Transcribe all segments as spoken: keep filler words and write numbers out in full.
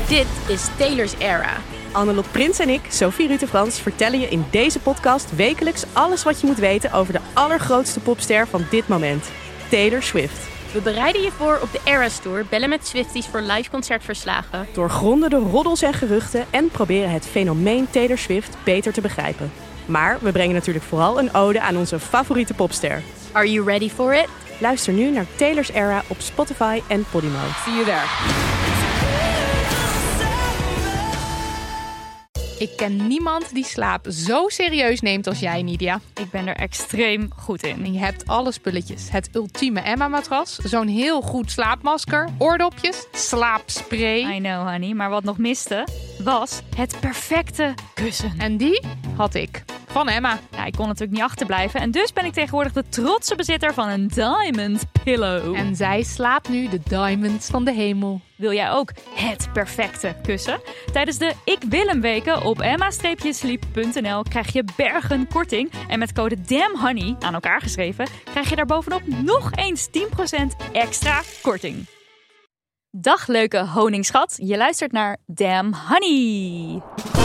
Dit is Taylor's Era. Annelot Prins en ik, Sophie Rutte-Frans, vertellen je in deze podcast wekelijks alles wat je moet weten over de allergrootste popster van dit moment, Taylor Swift. We bereiden je voor op de Eras Tour, bellen met Swifties voor live concertverslagen. Doorgronden de roddels en geruchten en proberen het fenomeen Taylor Swift beter te begrijpen. Maar we brengen natuurlijk vooral een ode aan onze favoriete popster. Are you ready for it? Luister nu naar Taylor's Era op Spotify en Podimo. See you there. Ik ken niemand die slaap zo serieus neemt als jij, Nidia. Ik ben er extreem goed in. En je hebt alle spulletjes. Het ultieme Emma-matras, zo'n heel goed slaapmasker, oordopjes, slaapspray. I know, honey. Maar wat nog miste, was het perfecte kussen. En die had ik. Van Emma. Ja, ik kon natuurlijk niet achterblijven. En dus ben ik tegenwoordig de trotse bezitter van een Diamond Pillow. En zij slaapt nu de diamonds van de hemel. Wil jij ook het perfecte kussen? Tijdens de Ik Wil Hem weken op emma sleep punt n l krijg je bergen korting. En met code DAMNHONEY, aan elkaar geschreven, krijg je daar bovenop nog eens tien procent extra korting. Dag leuke honingschat, je luistert naar Damn Honey.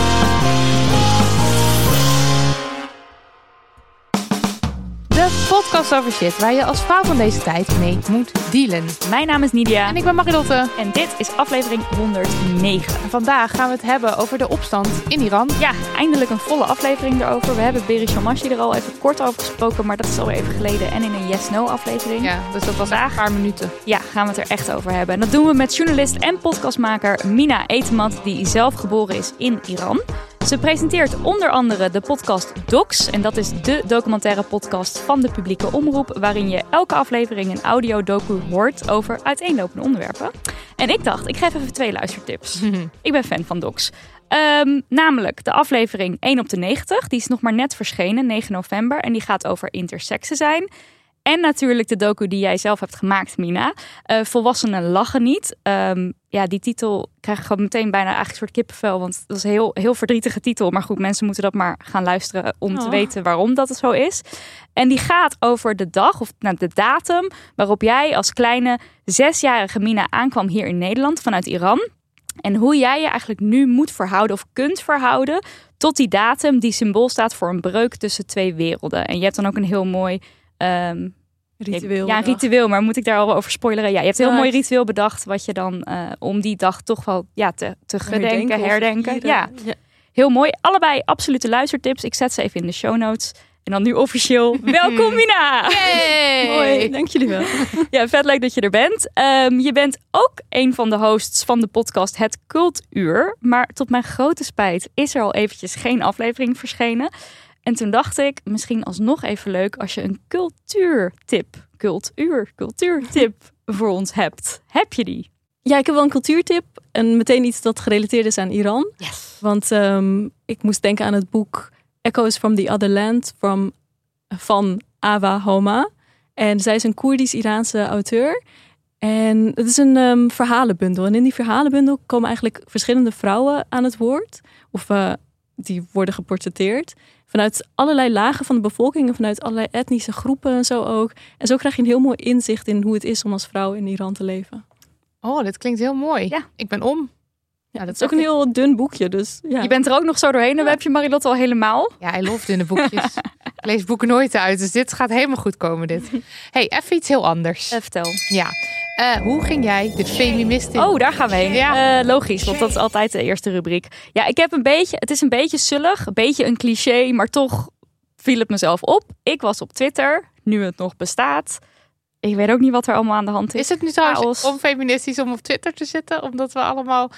De podcast over shit waar je als vrouw van deze tijd mee moet dealen. Mijn naam is Nidia. En ik ben Marilotte. En dit is aflevering honderdnegen. En vandaag gaan we het hebben over de opstand in Iran. Ja, eindelijk een volle aflevering erover. We hebben Beri Shamashi er al even kort over gesproken, maar dat is alweer even geleden. En in een yes-no aflevering. Ja, dus dat was vandaag een paar minuten. Ja, gaan we het er echt over hebben. En dat doen we met journalist en podcastmaker Mina Etemat, die zelf geboren is in Iran. Ze presenteert onder andere de podcast Docs. En dat is de documentaire podcast van de publieke omroep, waarin je elke aflevering een audio-docu hoort over uiteenlopende onderwerpen. En ik dacht, ik geef even twee luistertips. Ik ben fan van Docs. Um, namelijk de aflevering één op de negentig. Die is nog maar net verschenen, negen november. En die gaat over intersexe zijn. En natuurlijk de docu die jij zelf hebt gemaakt, Mina. Uh, Volwassenen lachen niet. Um, ja, die titel krijg ik gewoon meteen bijna eigenlijk een soort kippenvel. Want dat is een heel, heel verdrietige titel. Maar goed, mensen moeten dat maar gaan luisteren om oh. te weten waarom dat het zo is. En die gaat over de dag, of nou, de datum, waarop jij als kleine zesjarige Mina aankwam hier in Nederland vanuit Iran. En hoe jij je eigenlijk nu moet verhouden of kunt verhouden tot die datum die symbool staat voor een breuk tussen twee werelden. En je hebt dan ook een heel mooi... Um, Ritueel. Ja, een ritueel, maar moet ik daar al over spoileren? Ja, je hebt een heel mooi ritueel bedacht wat je dan uh, om die dag toch wel ja, te, te gedenken, herdenken. herdenken. Ja. ja, heel mooi. Allebei absolute luistertips. Ik zet ze even in de show notes. En dan nu officieel, welkom Mina! Yay! Hoi, dank jullie wel. Ja, vet leuk dat je er bent. Um, je bent ook een van de hosts van de podcast Het Cultuur. Maar tot mijn grote spijt is er al eventjes geen aflevering verschenen. En toen dacht ik, misschien alsnog even leuk als je een cultuurtip, cultuur, cultuurtip voor ons hebt. Heb je die? Ja, ik heb wel een cultuurtip en meteen iets dat gerelateerd is aan Iran. Yes. Want um, ik moest denken aan het boek Echoes from the Other Land from, van Awa Homa. En zij is een Koerdisch-Iraanse auteur. En het is een um, verhalenbundel. En in die verhalenbundel komen eigenlijk verschillende vrouwen aan het woord. Of uh, die worden geportretteerd. Vanuit allerlei lagen van de bevolking en vanuit allerlei etnische groepen en zo ook. En zo krijg je een heel mooi inzicht in hoe het is om als vrouw in Iran te leven. Oh, dit klinkt heel mooi. Ja. Ik ben om. Ja, dat is ook een heel dun boekje. Dus, ja. Je bent er ook nog zo doorheen. Dan ja. heb je Marilotte al helemaal. Ja, I love dunne boekjes. Ik lees boeken nooit uit, dus dit gaat helemaal goed komen. Dit. Hey, even iets heel anders. Uh, vertel. Ja. Uh, hoe ging jij de feminist in? Oh, daar gaan we heen. Ja. Uh, logisch, want dat is altijd de eerste rubriek. Ja, ik heb een beetje, het is een beetje zullig, een beetje een cliché, maar toch viel het mezelf op. Ik was op Twitter, nu het nog bestaat. Ik weet ook niet wat er allemaal aan de hand is. Is het nu trouwens onfeministisch om op Twitter te zitten, omdat we allemaal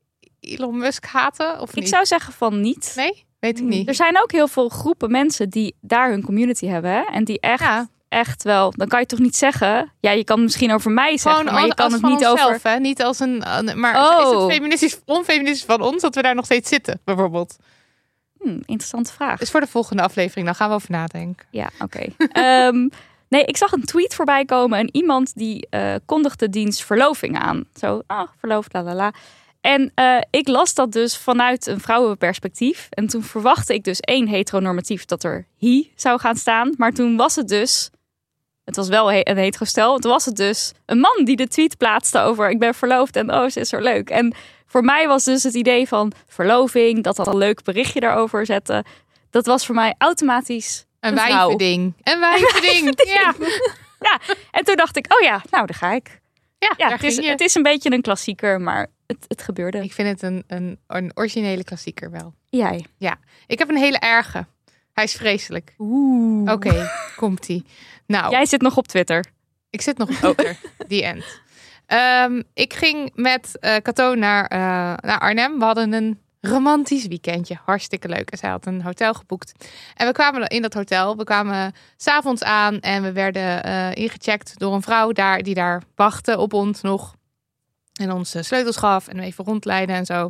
Elon Musk haten? Of ik niet? zou zeggen van niet. Nee, weet ik niet. Er zijn ook heel veel groepen mensen die daar hun community hebben, hè? En die echt... Ja. Echt wel, dan kan je toch niet zeggen... Ja, je kan het misschien over mij zeggen, gewoon maar je kan het niet onszelf, over... Hè? Niet als een... Maar oh. is het feministisch, onfeministisch van ons dat we daar nog steeds zitten, bijvoorbeeld? Hmm, interessante vraag. Dus voor de volgende aflevering, dan gaan we over nadenken. Ja, oké. Okay. um, nee, ik zag een tweet voorbij komen en iemand die uh, kondigde diens verloving aan. Zo, ah, oh, verloofd, la la la. En uh, ik las dat dus vanuit een vrouwenperspectief. En toen verwachtte ik dus één heteronormatief dat er he zou gaan staan. Maar toen was het dus Het was wel een hetero-stel. Toen was het dus een man die de tweet plaatste over ik ben verloofd en oh, ze is zo leuk. En voor mij was dus het idee van verloving, dat dat een leuk berichtje daarover zette. Dat was voor mij automatisch Een, een vrouw. wijvending. Een wijvending. Ja. Ja, en toen dacht ik, oh ja, nou daar ga ik. Ja, Ja, daar het is, ging je. het is een beetje een klassieker, maar het, het gebeurde. Ik vind het een, een, een originele klassieker wel. Jij. Ik heb een hele erge. Hij is vreselijk. Oeh. Oké, okay, komt-ie. Nou, Jij zit nog op Twitter. ik zit nog op Twitter. Die end. Um, ik ging met uh, Cato naar, uh, naar Arnhem. We hadden een romantisch weekendje. Hartstikke leuk. En zij had een hotel geboekt. En we kwamen in dat hotel. We kwamen 's avonds aan en we werden uh, ingecheckt door een vrouw daar die daar wachtte op ons nog. En ons uh, sleutels gaf en even rondleiden en zo.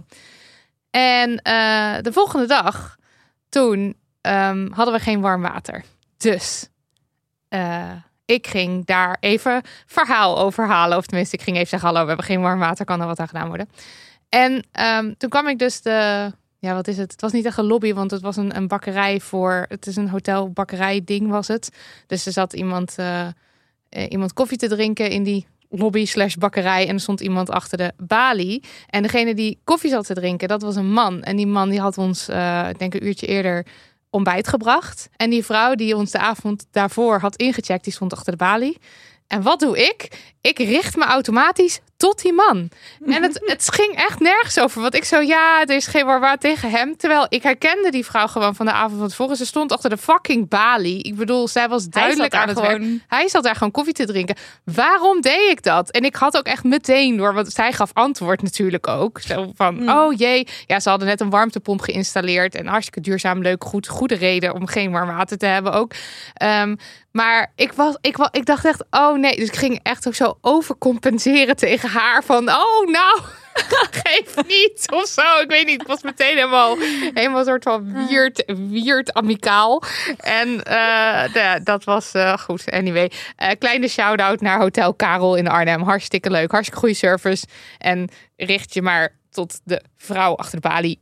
En uh, de volgende dag, toen um, hadden we geen warm water. Dus uh, ik ging daar even verhaal over halen. Of tenminste, ik ging even zeggen, hallo, we hebben geen warm water. Kan er wat aan gedaan worden? En um, toen kwam ik dus de... Ja, wat is het? Het was niet echt een lobby, want het was een, een bakkerij voor... Het is een hotelbakkerij ding was het. Dus er zat iemand, uh, iemand koffie te drinken in die lobby slash bakkerij. En er stond iemand achter de balie. En degene die koffie zat te drinken, dat was een man. En die man die had ons, uh, ik denk een uurtje eerder, ontbijt gebracht. En die vrouw die ons de avond daarvoor had ingecheckt, die stond achter de balie. En wat doe ik? Ik richt me automatisch tot die man. En het, het ging echt nergens over. Want ik zo, ja, er is geen warm water tegen hem. Terwijl ik herkende die vrouw gewoon van de avond van tevoren. Ze stond achter de fucking balie. Ik bedoel, zij was duidelijk aan het gewoon... werk. Hij zat daar gewoon koffie te drinken. Waarom deed ik dat? En ik had ook echt meteen door, want zij gaf antwoord natuurlijk ook. Zo van, mm. oh jee. Ja, ze hadden net een warmtepomp geïnstalleerd. En hartstikke duurzaam, leuk, goed. Goede reden om geen warm water te hebben ook. Um, maar ik, was, ik, was, ik dacht echt, oh nee. Dus ik ging echt ook zo overcompenseren tegen haar. Van, oh nou, geef niet of zo. Ik weet niet, het was meteen helemaal, helemaal een soort van weird, weird amicaal. En uh, de, dat was uh, goed. Anyway, uh, kleine shout-out naar Hotel Karel in Arnhem. Hartstikke leuk, hartstikke goede service. En richt je maar tot de vrouw achter de balie.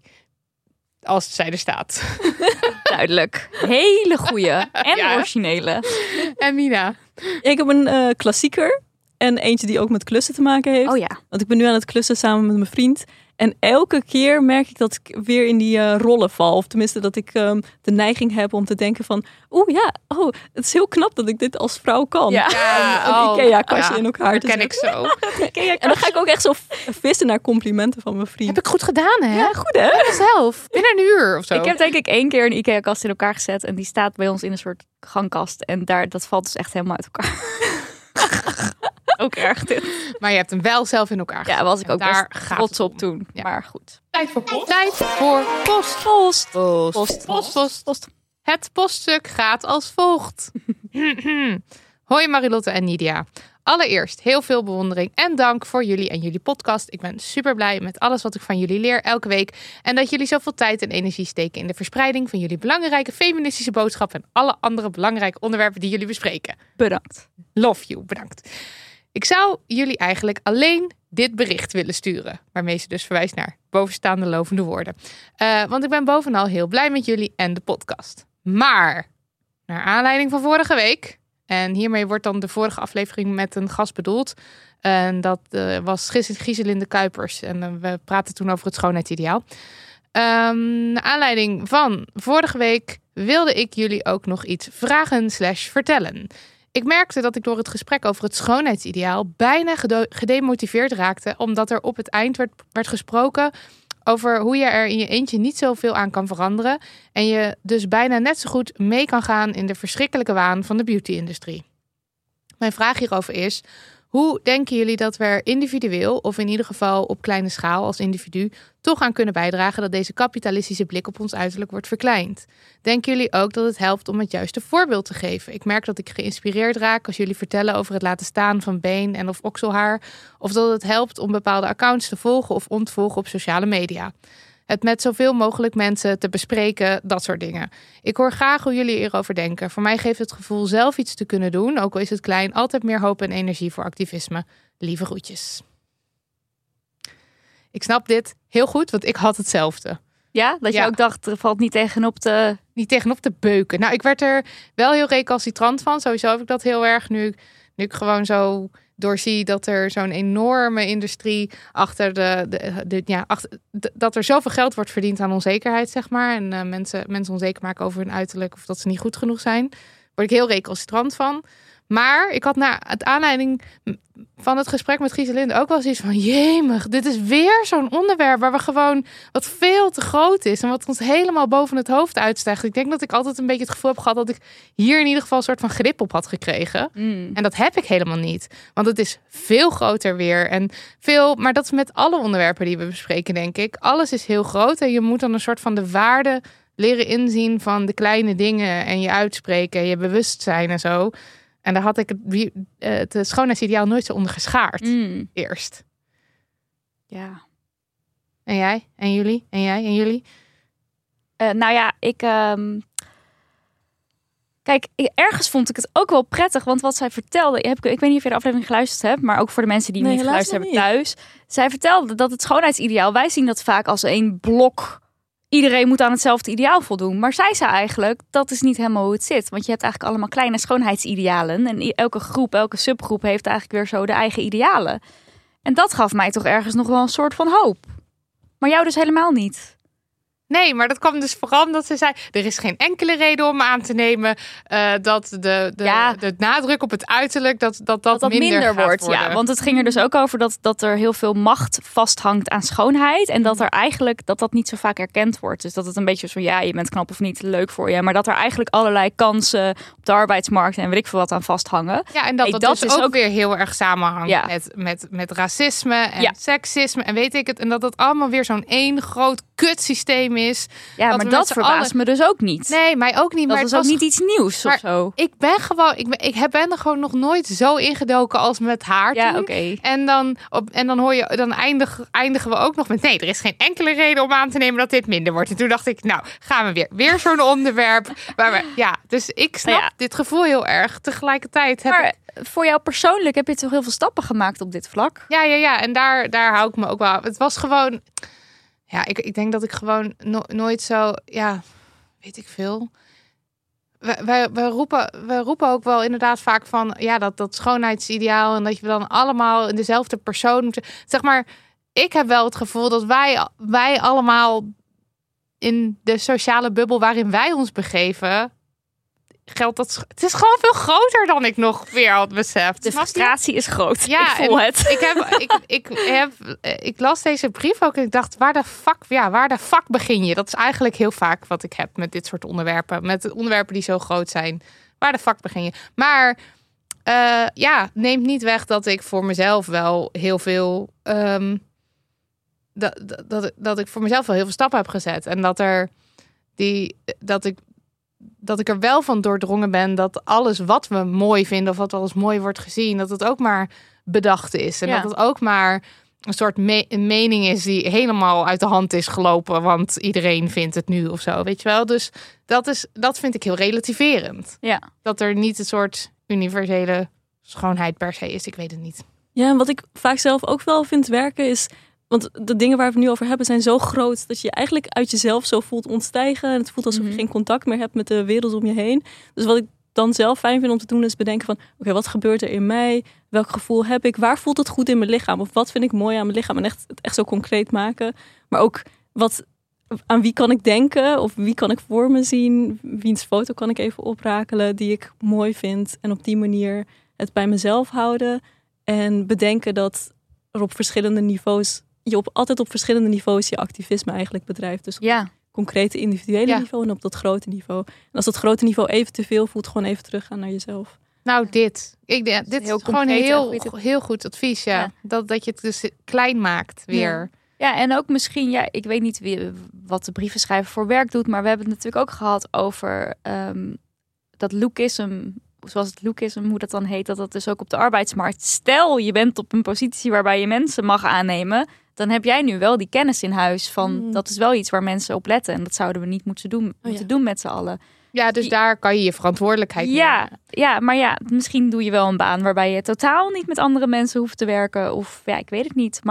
Als zij er staat. Duidelijk. Hele goeie en ja. originele. En Mina? Ik heb een uh, klassieker. En eentje die ook met klussen te maken heeft. Oh ja. Want ik ben nu aan het klussen samen met mijn vriend. En elke keer merk ik dat ik weer in die uh, rollen val. Of tenminste dat ik um, de neiging heb om te denken van... Oeh ja, oh, het is heel knap dat ik dit als vrouw kan. Ja. Ja, een oh, Ikea-kastje ja, in elkaar te ken ik zo. En dan ga ik ook echt zo vissen naar complimenten van mijn vriend. Heb ik goed gedaan, hè? Ja, goed hè? Zelf. Binnen een uur of zo. Ik heb denk ik één keer een Ikea-kast in elkaar gezet. En die staat bij ons in een soort gangkast. En daar, dat valt dus echt helemaal uit elkaar. Ook erg dit. Maar je hebt hem wel zelf in elkaar gezet. Ja, was ik ook daar best gaat trots het om. op toen. Ja. Maar goed. Tijd voor post. Tijd voor post. Post. Post. Post. Post. Post. Post. Het poststuk gaat als volgt. Hoi Marilotte en Nidia. Allereerst heel veel bewondering en dank voor jullie en jullie podcast. Ik ben super blij met alles wat ik van jullie leer elke week. En dat jullie zoveel tijd en energie steken in de verspreiding van jullie belangrijke feministische boodschap en alle andere belangrijke onderwerpen die jullie bespreken. Bedankt. Love you, bedankt. Ik zou jullie eigenlijk alleen dit bericht willen sturen. Waarmee ze dus verwijst naar bovenstaande lovende woorden. Uh, want ik ben bovenal heel blij met jullie en de podcast. Maar, naar aanleiding van vorige week... en hiermee wordt dan de vorige aflevering met een gast bedoeld. En dat uh, was Giselinde Kuipers. En uh, we praten toen over het schoonheidsideaal. Um, naar aanleiding van vorige week wilde ik jullie ook nog iets vragen slash vertellen. Ik merkte dat ik door het gesprek over het schoonheidsideaal bijna gede- gedemotiveerd raakte, omdat er op het eind werd, werd gesproken over hoe je er in je eentje niet zoveel aan kan veranderen en je dus bijna net zo goed mee kan gaan in de verschrikkelijke waan van de beauty-industrie. Mijn vraag hierover is, hoe denken jullie dat we er individueel, of in ieder geval op kleine schaal als individu, toch aan kunnen bijdragen dat deze kapitalistische blik op ons uiterlijk wordt verkleind? Denken jullie ook dat het helpt om het juiste voorbeeld te geven? Ik merk dat ik geïnspireerd raak als jullie vertellen over het laten staan van been en of okselhaar, of dat het helpt om bepaalde accounts te volgen of ontvolgen op sociale media. Het met zoveel mogelijk mensen te bespreken, dat soort dingen. Ik hoor graag hoe jullie hierover denken. Voor mij geeft het gevoel zelf iets te kunnen doen, ook al is het klein, altijd meer hoop en energie voor activisme. Lieve groetjes. Ik snap dit heel goed, want ik had hetzelfde. Ja, dat je Ja. ook dacht, er valt niet tegenop te... Niet tegenop te beuken. Nou, ik werd er wel heel recalcitrant van. Sowieso heb ik dat heel erg nu, ik- nu ik gewoon zo doorzie dat er zo'n enorme industrie achter de, de, de ja, achter, de- dat er zoveel geld wordt verdiend aan onzekerheid, zeg maar. En uh, mensen, mensen onzeker maken over hun uiterlijk of dat ze niet goed genoeg zijn. Word ik heel recalcitrant van. Maar ik had na het aanleiding van het gesprek met Gieselinde ook wel zoiets van, jemig, dit is weer zo'n onderwerp waar we gewoon, wat veel te groot is en wat ons helemaal boven het hoofd uitstijgt. Ik denk dat ik altijd een beetje het gevoel heb gehad dat ik hier in ieder geval een soort van grip op had gekregen. Mm. En dat heb ik helemaal niet. Want het is veel groter weer. En veel, maar dat is met alle onderwerpen die we bespreken, denk ik. Alles is heel groot en je moet dan een soort van de waarde leren inzien van de kleine dingen en je uitspreken en je bewustzijn en zo. En daar had ik het, wie- eh, het schoonheidsideaal nooit zo onder geschaard. Mm. Eerst. Ja. En jij? En jullie? En jij? En jullie? Uh, nou ja, ik... Um... Kijk, ik- ergens vond ik het ook wel prettig. Want wat zij vertelde... Ik, heb, ik weet niet of je de aflevering geluisterd hebt. Maar ook voor de mensen die hem Nee, niet helaas geluisterd nog hebben thuis. Zij vertelde dat het schoonheidsideaal... Wij zien dat vaak als één blok. Iedereen moet aan hetzelfde ideaal voldoen. Maar zij zei eigenlijk, dat is niet helemaal hoe het zit. Want je hebt eigenlijk allemaal kleine schoonheidsidealen. En elke groep, elke subgroep heeft eigenlijk weer zo de eigen idealen. En dat gaf mij toch ergens nog wel een soort van hoop. Maar jou dus helemaal niet. Nee, maar dat kwam dus vooral omdat ze zei, er is geen enkele reden om aan te nemen uh, dat de, de, Ja. de nadruk op het uiterlijk, dat dat, dat, Dat dat minder, minder, gaat wordt. worden. Ja, want het ging er dus ook over dat, dat er heel veel macht vasthangt aan schoonheid. En dat er eigenlijk dat dat niet zo vaak erkend wordt. Dus dat het een beetje zo van ja, je bent knap of niet, leuk voor je. Maar dat er eigenlijk allerlei kansen op de arbeidsmarkt en weet ik veel wat aan vasthangen. Ja, en dat Hey, dat, dat dus is ook, ook- weer heel erg samenhangt Ja. met, met, met racisme en Ja. seksisme en weet ik het. En dat dat allemaal weer zo'n één groot kutsysteem is. Ja, Dat maar we dat met z'n verbaast allen- me dus ook niet. Nee, mij ook niet. dat maar is het ook was niet iets nieuws maar of zo. Ik ben gewoon, ik ben, ik heb- ben er gewoon nog nooit zo ingedoken als met haar Ja, toen. oké. En dan, op, en dan hoor je, dan eindig, eindigen we ook nog met nee, er is geen enkele reden om aan te nemen dat dit minder wordt. En toen dacht ik, nou, gaan we weer. Weer zo'n onderwerp. Waar we, ja, dus ik snap Nou ja. dit gevoel heel erg. Tegelijkertijd heb ik, Maar voor jou persoonlijk heb je toch heel veel stappen gemaakt op dit vlak? ja, ja, ja. En daar, daar hou ik me ook wel. Het was gewoon, ja, ik, ik denk dat ik gewoon no- nooit zo, ja, weet ik veel. We, we, we, roepen, we roepen ook wel inderdaad vaak van, ja, dat, dat schoonheidsideaal en dat je dan allemaal in dezelfde persoon moet. Zeg maar, ik heb wel het gevoel dat wij, wij allemaal in de sociale bubbel waarin wij ons begeven, geldt dat. Het is gewoon veel groter dan ik nog weer had beseft. De Snap je? frustratie is groot. Ja, ik voel en het. Ik, heb, ik, ik, heb, ik las deze brief ook en ik dacht, waar de fuck, ja, waar de fuck begin je? Dat is eigenlijk heel vaak wat ik heb met dit soort onderwerpen. Met onderwerpen die zo groot zijn. Waar de fuck begin je? Maar uh, ja, neemt niet weg dat ik voor mezelf wel heel veel... Um, dat, dat, dat, dat ik voor mezelf wel heel veel stappen heb gezet. En dat er die... Dat ik dat ik er wel van doordrongen ben dat alles wat we mooi vinden of wat wel eens mooi wordt gezien, dat het ook maar bedacht is. En Ja. dat het ook maar een soort me- een mening is die helemaal uit de hand is gelopen, want iedereen vindt het nu of zo, weet je wel. Dus dat, is, dat vind ik heel relativerend. Ja. Dat er niet een soort universele schoonheid per se is, ik weet het niet. Ja, en wat ik vaak zelf ook wel vind werken is, want de dingen waar we het nu over hebben zijn zo groot dat je je eigenlijk uit jezelf zo voelt ontstijgen. En het voelt alsof je Mhm. geen contact meer hebt met de wereld om je heen. Dus wat ik dan zelf fijn vind om te doen is bedenken van, oké, wat gebeurt er in mij? Welk gevoel heb ik? Waar voelt het goed in mijn lichaam? Of wat vind ik mooi aan mijn lichaam? En echt, het echt zo concreet maken. Maar ook, wat, aan wie kan ik denken? Of wie kan ik voor me zien? Wiens foto kan ik even oprakelen die ik mooi vind? En op die manier het bij mezelf houden. En bedenken dat er op verschillende niveaus, je op, altijd op verschillende niveaus je activisme eigenlijk bedrijft. Dus op Ja. het concrete individuele Ja. niveau en op dat grote niveau. En als dat grote niveau even te veel voelt, gewoon even teruggaan naar jezelf. Nou, dit. Ik, denk dit heel is gewoon concreet en heel, goeie tip. heel goed advies, ja. Ja. Dat, dat je het dus klein maakt weer. Ja, en ook misschien, ja, ik weet niet wie, wat de brievenschrijver voor werk doet, maar we hebben het natuurlijk ook gehad over um, dat lookism, zoals het lookism, hoe dat dan heet, dat dat dus ook op de arbeidsmarkt. Stel, je bent op een positie waarbij je mensen mag aannemen, dan heb jij nu wel die kennis in huis van, Mm. dat is wel iets waar mensen op letten en dat zouden we niet moeten doen, ja. moeten doen met z'n allen. Ja, dus Die- daar kan je je verantwoordelijkheid Ja, nemen. ja, maar ja, misschien doe je wel een baan waarbij je totaal niet met andere mensen hoeft te werken. Of ja, ik weet het niet. Maar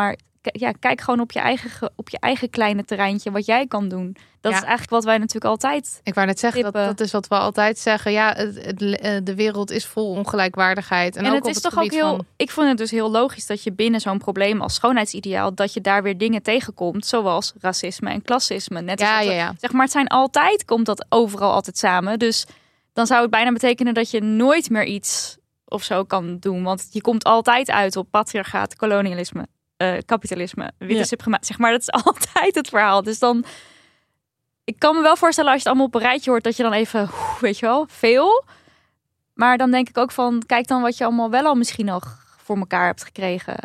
k- ja, kijk gewoon op je eigen, ge- op je eigen kleine terreintje wat jij kan doen. Dat Ja. is eigenlijk wat wij natuurlijk altijd... Ik wou net zeggen, dat, tippen. dat is wat we altijd zeggen. Ja, het, het, eh, de wereld is vol ongelijkwaardigheid. En, En, ook het op is het toch ook gebied heel... van... Ik vond het dus heel logisch dat je binnen zo'n probleem als schoonheidsideaal... dat je daar weer dingen tegenkomt, zoals racisme en klassisme. Net als Ja, dat ja, we- ja. Zeg maar, het zijn altijd, komt dat overal altijd samen. Dus dan zou het bijna betekenen dat je nooit meer iets of zo kan doen. Want je komt altijd uit op patriarchaat, kolonialisme, eh, kapitalisme, witte Ja. suprematie. Zeg maar, dat is altijd het verhaal. Dus dan... Ik kan me wel voorstellen als je het allemaal op een rijtje hoort... dat je dan even, oeh, weet je wel, veel... Maar dan denk ik ook van, kijk dan wat je allemaal wel al misschien nog voor elkaar hebt gekregen.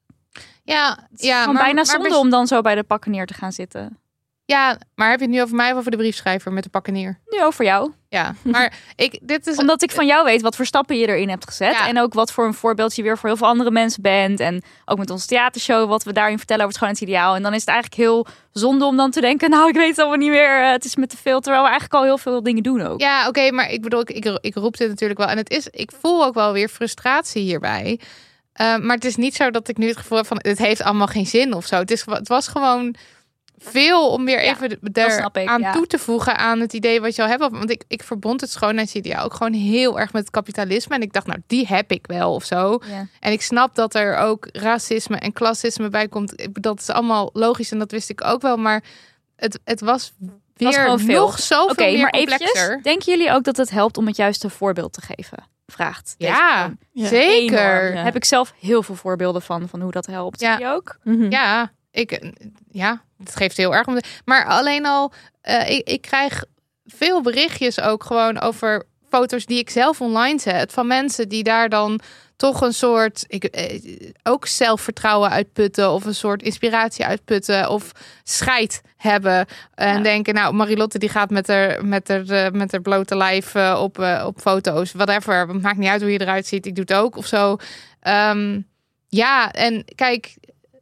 Ja, ja Gewoon maar, bijna maar zonde bes- om dan zo bij de pakken neer te gaan zitten. Ja, maar heb je het nu over mij of over de briefschrijver met de pakken neer? Nu over jou. Ja, maar ik, dit is... Omdat ik van jou weet wat voor stappen je erin hebt gezet. Ja. En ook wat voor een voorbeeld je weer voor heel veel andere mensen bent. En ook met onze theatershow, wat we daarin vertellen over het schoonheidsideaal. En dan is het eigenlijk heel zonde om dan te denken, nou ik weet het allemaal niet meer. eh, Het is met te veel, terwijl we eigenlijk al heel veel dingen doen ook. Ja, oké, maar ik bedoel, ik, ik, ik roep dit natuurlijk wel. En het is, ik voel ook wel weer frustratie hierbij. Uh, maar het is niet zo dat ik nu het gevoel heb van, het heeft allemaal geen zin of zo. Het, is, het was gewoon veel om weer Ja, even dat snap er ik, aan ja. toe te voegen aan het idee wat je al hebt. Want ik, ik verbond het schoonheidsideaal ook gewoon heel erg met het kapitalisme. En ik dacht, nou, die heb ik wel of zo. Ja. En ik snap dat er ook racisme en klassisme bij komt. Ik- Dat is allemaal logisch en dat wist ik ook wel. Maar het, het was weer was gewoon veel. nog zoveel Oké, meer maar complexer. eventjes, denken jullie ook dat het helpt om het juiste voorbeeld te geven? Vraagt deze Ja, persoon. Ja. zeker. Enorm, ja. Heb ik zelf heel veel voorbeelden van, van hoe dat helpt. Ja. Jullie ook? Mhm. Ja, ik, ja, het geeft heel erg om. de- Maar alleen al, eh, ik, ik krijg veel berichtjes ook gewoon over foto's die ik zelf online zet van mensen die daar dan toch een soort, ik, eh, ook zelfvertrouwen uitputten of een soort inspiratie uitputten of scheid hebben en Ja. denken, nou, Marilotte die gaat met haar met haar, eh, met haar blote lijf eh, op, eh, op foto's, whatever, het maakt niet uit hoe je eruit ziet, ik doe het ook of zo. Ehm, ja, en kijk,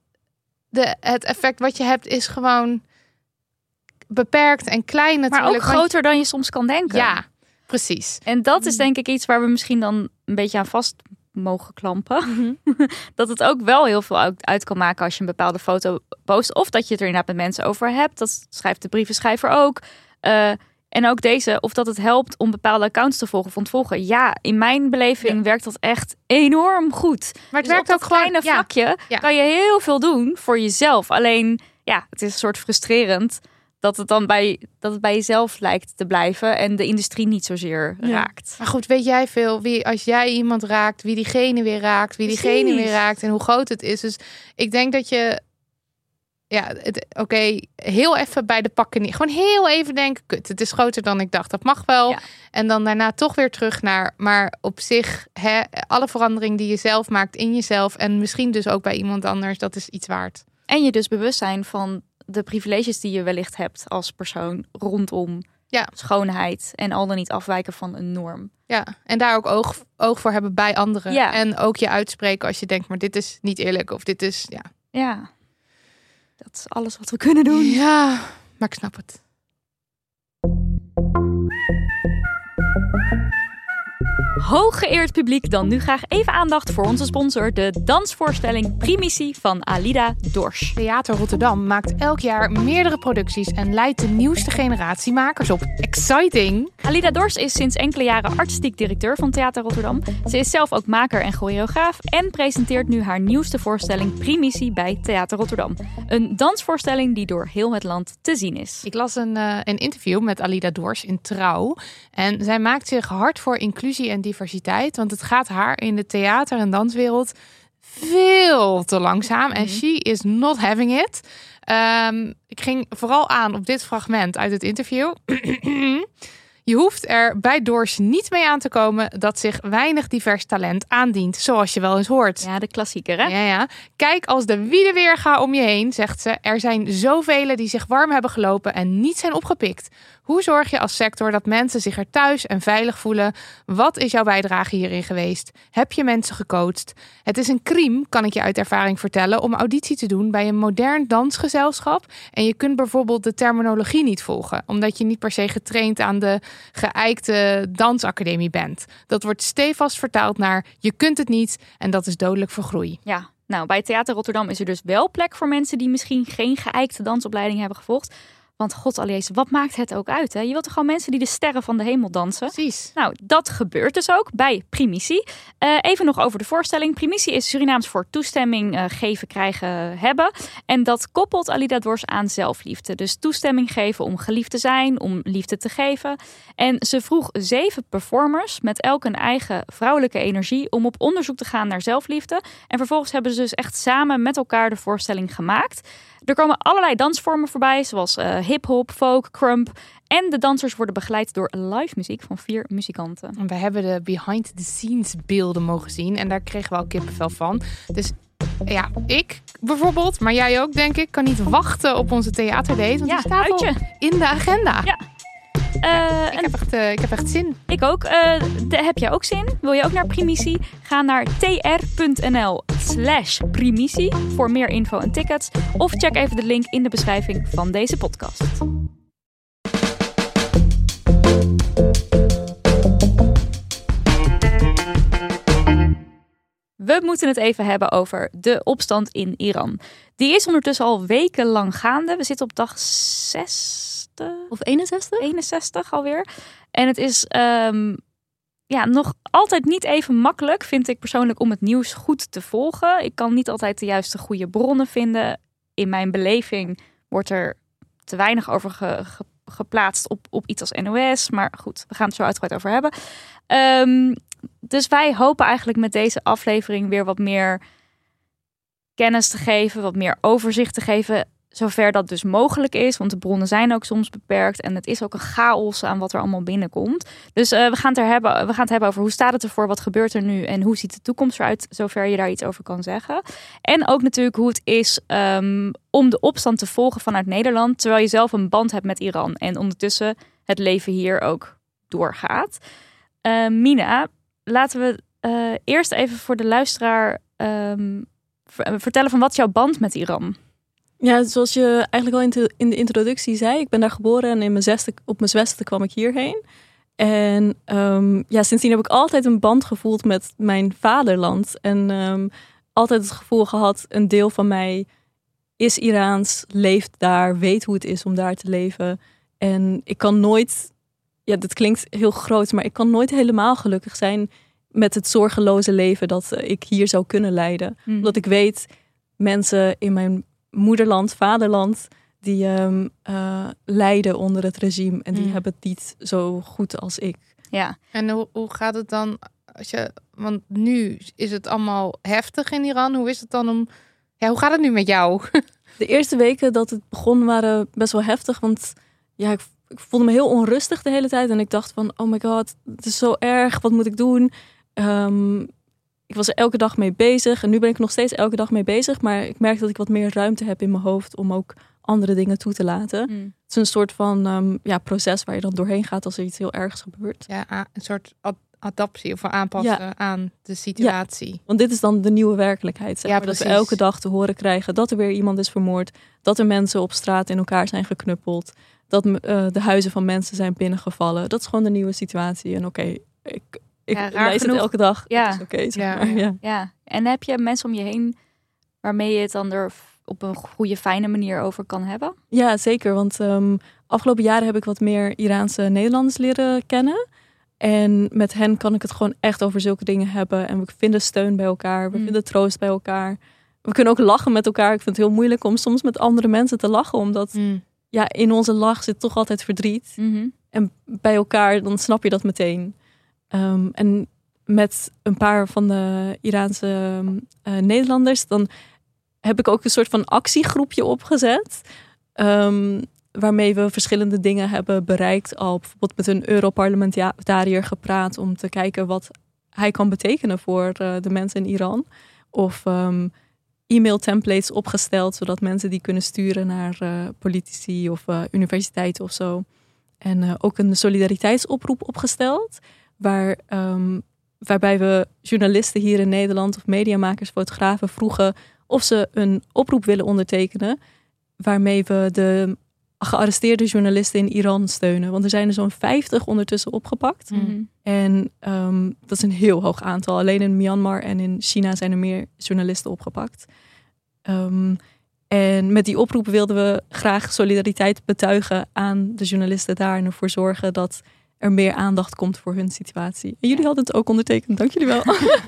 de, het effect wat je hebt is gewoon beperkt en klein Maar natuurlijk. ook want- groter dan je soms kan denken. Ja, precies. En dat is denk ik iets waar we misschien dan een beetje aan vast mogen klampen. Dat het ook wel heel veel uit, uit kan maken als je een bepaalde foto post. Of dat je het er inderdaad met mensen over hebt. Dat schrijft de brievenschrijver ook. Uh, en ook deze, of dat het helpt om bepaalde accounts te volgen of ontvolgen. Ja, in mijn beleving Ja. werkt dat echt enorm goed. Maar het Dus werkt op ook dat gewoon kleine ja. vlakje Ja. kan je heel veel doen voor jezelf. Alleen, ja, het is een soort frustrerend dat het dan bij, dat het bij jezelf lijkt te blijven en de industrie niet zozeer Ja. raakt. Maar goed, weet jij veel wie als jij iemand raakt, wie diegene weer raakt, wie diegene Precies. weer raakt en hoe groot het is. Dus ik denk dat je, ja, het- oké, heel even bij de pakken neer. Gewoon heel even denken, kut, het is groter dan ik dacht. Dat mag wel. Ja. En dan daarna toch weer terug naar, maar op zich, hè, alle verandering die je zelf maakt in jezelf en misschien dus ook bij iemand anders, dat is iets waard. En je dus bewust zijn van de privileges die je wellicht hebt als persoon rondom Ja. schoonheid en al dan niet afwijken van een norm. Ja, en daar ook oog, oog voor hebben bij anderen. Ja. En ook je uitspreken als je denkt, maar dit is niet eerlijk of dit is, ja. Ja, dat is alles wat we kunnen doen. Ja, maar ik snap het. Hooggeëerd publiek, dan nu graag even aandacht voor onze sponsor, de dansvoorstelling Primissie van Alida Dorsch. Theater Rotterdam maakt elk jaar meerdere producties en leidt de nieuwste generatie makers op. Exciting! Alida Dorsch is sinds enkele jaren artistiek directeur van Theater Rotterdam. Ze is zelf ook maker en choreograaf en presenteert nu haar nieuwste voorstelling Primissie bij Theater Rotterdam. Een dansvoorstelling die door heel het land te zien is. Ik las een, uh, een interview met Alida Dorsch in Trouw. En zij maakt zich hard voor inclusie en diversiteit. Want het gaat haar in de theater- en danswereld veel te langzaam. En she is not having it. Um, ik ging vooral aan op dit fragment uit het interview. Je hoeft er bij Dorsch niet mee aan te komen dat zich weinig divers talent aandient, zoals je wel eens hoort. Ja, de klassieker, hè? Ja, ja. Kijk als de wiedeweerga om je heen, zegt ze. Er zijn zoveel die zich warm hebben gelopen en niet zijn opgepikt. Hoe zorg je als sector dat mensen zich er thuis en veilig voelen? Wat is jouw bijdrage hierin geweest? Heb je mensen gecoacht? Het is een crime, kan ik je uit ervaring vertellen, om auditie te doen bij een modern dansgezelschap. En je kunt bijvoorbeeld de terminologie niet volgen, omdat je niet per se getraind aan de geëikte dansacademie bent. Dat wordt stevast vertaald naar je kunt het niet en dat is dodelijk voor groei. Ja, Nou, bij Theater Rotterdam is er dus wel plek voor mensen die misschien geen geëikte dansopleiding hebben gevolgd. Want god Alice, wat maakt het ook uit? Hè? Je wilt toch gewoon mensen die de sterren van de hemel dansen? Precies. Nou, dat gebeurt dus ook bij Primitie. Uh, even nog over de voorstelling. Primitie is Surinaams voor toestemming uh, geven, krijgen, hebben. En dat koppelt Alida Dwors aan zelfliefde. Dus toestemming geven om geliefd te zijn, om liefde te geven. En ze vroeg zeven performers met elk een eigen vrouwelijke energie om op onderzoek te gaan naar zelfliefde. En vervolgens hebben ze dus echt samen met elkaar de voorstelling gemaakt. Er komen allerlei dansvormen voorbij, zoals uh, hip-hop, folk, crump. En de dansers worden begeleid door live muziek van vier muzikanten. En we hebben de behind-the-scenes beelden mogen zien. En daar kregen we al kippenvel van. Dus ja, ik bijvoorbeeld, maar jij ook denk ik, kan niet wachten op onze theaterdate. Want ja, die staat uitje. al in de agenda. Ja. Ja, Uh, ik, heb echt, uh, ik heb echt zin. Ik ook. Uh, de, heb jij ook zin? Wil je ook naar Primitie? Ga naar tr.nl slash Primitie voor meer info en tickets. Of check even de link in de beschrijving van deze podcast. We moeten het even hebben over de opstand in Iran. Die is ondertussen al wekenlang gaande. We zitten op dag zes. Of eenenzestig? eenenzestig alweer. En het is um, ja, nog altijd niet even makkelijk, vind ik persoonlijk, om het nieuws goed te volgen. Ik kan niet altijd de juiste goede bronnen vinden. In mijn beleving wordt er te weinig over ge, ge, geplaatst op, op iets als N O S. Maar goed, we gaan het zo uitgebreid over hebben. Um, dus wij hopen eigenlijk met deze aflevering weer wat meer kennis te geven, wat meer overzicht te geven, zover dat dus mogelijk is. Want de bronnen zijn ook soms beperkt. En het is ook een chaos aan wat er allemaal binnenkomt. Dus uh, we, gaan het er hebben, we gaan het hebben over hoe staat het ervoor, wat gebeurt er nu en hoe ziet de toekomst eruit, zover je daar iets over kan zeggen. En ook natuurlijk hoe het is um, om de opstand te volgen vanuit Nederland, terwijl je zelf een band hebt met Iran. En ondertussen het leven hier ook doorgaat. Uh, Mina, laten we uh, eerst even voor de luisteraar um, vertellen van wat is jouw band met Iran? Ja, zoals je eigenlijk al in de, in de introductie zei, ik ben daar geboren en in mijn zesde, op mijn zesde kwam ik hierheen. En um, ja, sindsdien heb ik altijd een band gevoeld met mijn vaderland. En um, altijd het gevoel gehad, een deel van mij is Iraans, leeft daar, weet hoe het is om daar te leven. En ik kan nooit, ja, dit klinkt heel groot, maar ik kan nooit helemaal gelukkig zijn met het zorgeloze leven dat ik hier zou kunnen leiden. Hmm. Omdat ik weet, mensen in mijn moederland, vaderland, die um, uh, lijden onder het regime. En die mm. hebben het niet zo goed als ik. Ja. En hoe, hoe gaat het dan als je, want nu is het allemaal heftig in Iran. Hoe is het dan om, ja, hoe gaat het nu met jou? De eerste weken dat het begon waren best wel heftig. Want ja, ik, ik voelde me heel onrustig de hele tijd. En ik dacht van, oh my god, het is zo erg. Wat moet ik doen? Um, Ik was er elke dag mee bezig en nu ben ik nog steeds elke dag mee bezig. Maar ik merk dat ik wat meer ruimte heb in mijn hoofd om ook andere dingen toe te laten. Mm. Het is een soort van um, ja, proces waar je dan doorheen gaat als er iets heel ergs gebeurt. Ja, een soort ad- adaptie of aanpassen ja. aan de situatie. Ja, want dit is dan de nieuwe werkelijkheid. Zeg ja, maar, dat we elke dag te horen krijgen dat er weer iemand is vermoord. Dat er mensen op straat in elkaar zijn geknuppeld. Dat uh, de huizen van mensen zijn binnengevallen. Dat is gewoon de nieuwe situatie. En oké, okay, ik... Ik ja, lees het elke dag. Ja. Oké, okay, zeg ja, maar. Ja. ja. En heb je mensen om je heen waarmee je het dan er op een goede, fijne manier over kan hebben? Ja, zeker. Want um, afgelopen jaren heb ik wat meer Iraanse Nederlanders leren kennen. En met hen kan ik het gewoon echt over zulke dingen hebben. En we vinden steun bij elkaar. We mm. vinden troost bij elkaar. We kunnen ook lachen met elkaar. Ik vind het heel moeilijk om soms met andere mensen te lachen. Omdat mm. ja, in onze lach zit toch altijd verdriet. Mm-hmm. En bij elkaar, dan snap je dat meteen. Um, en met een paar van de Iraanse uh, Nederlanders, dan heb ik ook een soort van actiegroepje opgezet. Um, waarmee we verschillende dingen hebben bereikt. Al bijvoorbeeld met een Europarlementariër gepraat om te kijken wat hij kan betekenen voor uh, de mensen in Iran. Of um, e-mail templates opgesteld, zodat mensen die kunnen sturen naar uh, politici of uh, universiteiten of zo. En uh, ook een solidariteitsoproep opgesteld. Waar, um, waarbij we journalisten hier in Nederland of mediamakers, fotografen vroegen of ze een oproep willen ondertekenen. Waarmee we de gearresteerde journalisten in Iran steunen. Want er zijn er zo'n vijftig ondertussen opgepakt. Mm. En um, dat is een heel hoog aantal. Alleen in Myanmar en in China zijn er meer journalisten opgepakt. Um, en met die oproep wilden we graag solidariteit betuigen aan de journalisten daar. En ervoor zorgen dat er meer aandacht komt voor hun situatie. En jullie hadden het ook ondertekend. Dank jullie wel.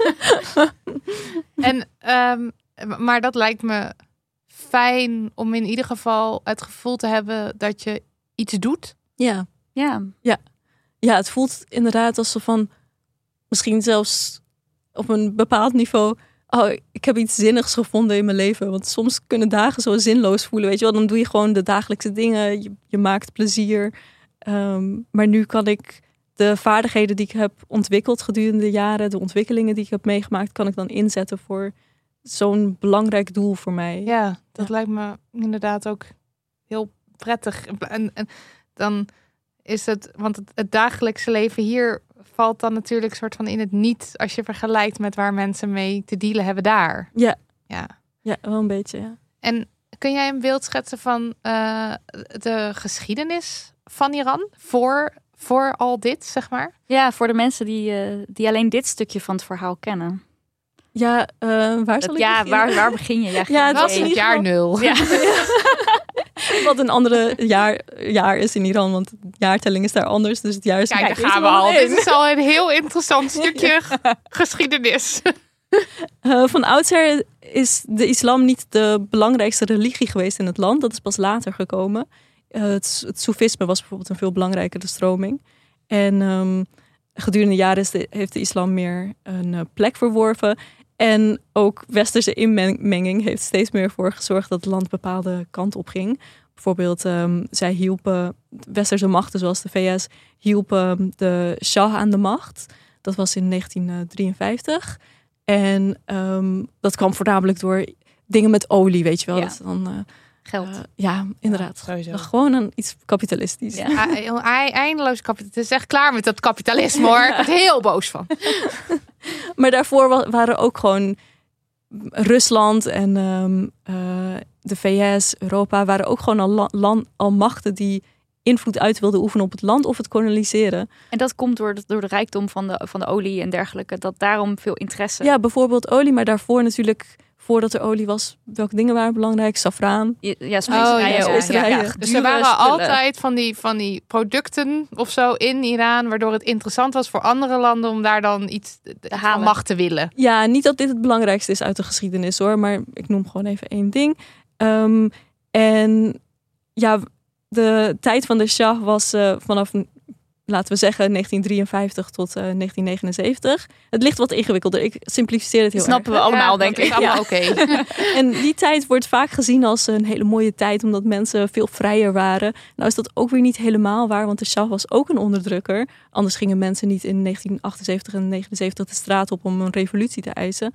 En, um, maar dat lijkt me fijn om in ieder geval het gevoel te hebben dat je iets doet. Ja. Ja. Ja, het voelt inderdaad alsof van misschien zelfs op een bepaald niveau. Oh, ik heb iets zinnigs gevonden in mijn leven. Want soms kunnen dagen zo zinloos voelen. Weet je wel, dan doe je gewoon de dagelijkse dingen. Je, je maakt plezier. Um, maar nu kan ik de vaardigheden die ik heb ontwikkeld gedurende de jaren, de ontwikkelingen die ik heb meegemaakt, kan ik dan inzetten voor zo'n belangrijk doel voor mij. Ja, dat Ja. lijkt me inderdaad ook heel prettig. En, en dan is het, want het, het dagelijkse leven hier valt dan natuurlijk soort van in het niet als je vergelijkt met waar mensen mee te dealen hebben daar. Ja. Ja. Ja, wel een beetje, ja. En kun jij een beeld schetsen van uh, de geschiedenis van Iran voor, voor al dit, zeg maar? Ja, voor de mensen die, uh, die alleen dit stukje van het verhaal kennen. Ja, uh, waar zal Dat, ik ja, beginnen? waar, waar begin je? Ja, Ja, het Dat was is in het ieder jaar geval- nul. Ja. Wat een andere jaar, jaar is in Iran, want de jaartelling is daar anders. Dus het jaar is Kijk, daar is gaan we er wel al. één. Dit is al een heel interessant stukje geschiedenis. Uh, van oudsher is de islam niet de belangrijkste religie geweest in het land. Dat is pas later gekomen. Uh, het, het Soefisme was bijvoorbeeld een veel belangrijkere stroming. En um, gedurende de jaren is de, heeft de islam meer een uh, plek verworven. En ook westerse inmenging heeft steeds meer voor gezorgd dat het land een bepaalde kant op ging. Bijvoorbeeld, um, zij hielpen westerse machten zoals de V S hielpen de Shah aan de macht. Dat was in negentien drieënvijftig. En um, dat kwam voornamelijk door dingen met olie, weet je wel. Ja. Dat is dan, uh, Geld. uh, ja, inderdaad. Ja, sowieso. Gewoon een, iets kapitalistisch. Ja. Ja, eindeloos kapitalisme. Het is echt klaar met dat kapitalisme hoor. Ik word er heel boos van. Maar daarvoor wa- waren ook gewoon Rusland en um, uh, de V S, Europa, waren ook gewoon al, la- lan- al machten die invloed uit wilden oefenen op het land of het koloniseren. En dat komt door de, door de rijkdom van de, van de olie en dergelijke. Dat daarom veel interesse. Ja, bijvoorbeeld olie, maar daarvoor natuurlijk, voordat er olie was, welke dingen waren belangrijk? Safraan. Ja, ja, Oh, specerijen. ja, ja, specerijen. ja. Dus er dure waren spullen. altijd van die, van die producten of zo in Iran, waardoor het interessant was voor andere landen om daar dan iets te van halen. macht te willen. Ja, niet dat dit het belangrijkste is uit de geschiedenis hoor, maar ik noem gewoon even één ding. Um, en ja, de tijd van de Shah was uh, vanaf, laten we zeggen, negentien drieënvijftig tot uh, negentien negenenzeventig. Het ligt wat ingewikkelder. Ik simplificeer het heel Dat snappen erg. we allemaal, Ja, denk dat ik. is allemaal Ja. oké. En die tijd wordt vaak gezien als een hele mooie tijd, omdat mensen veel vrijer waren. Nou is dat ook weer niet helemaal waar, want de Shah was ook een onderdrukker. Anders gingen mensen niet in negentien achtenzeventig en negenenzeventig de straat op om een revolutie te eisen.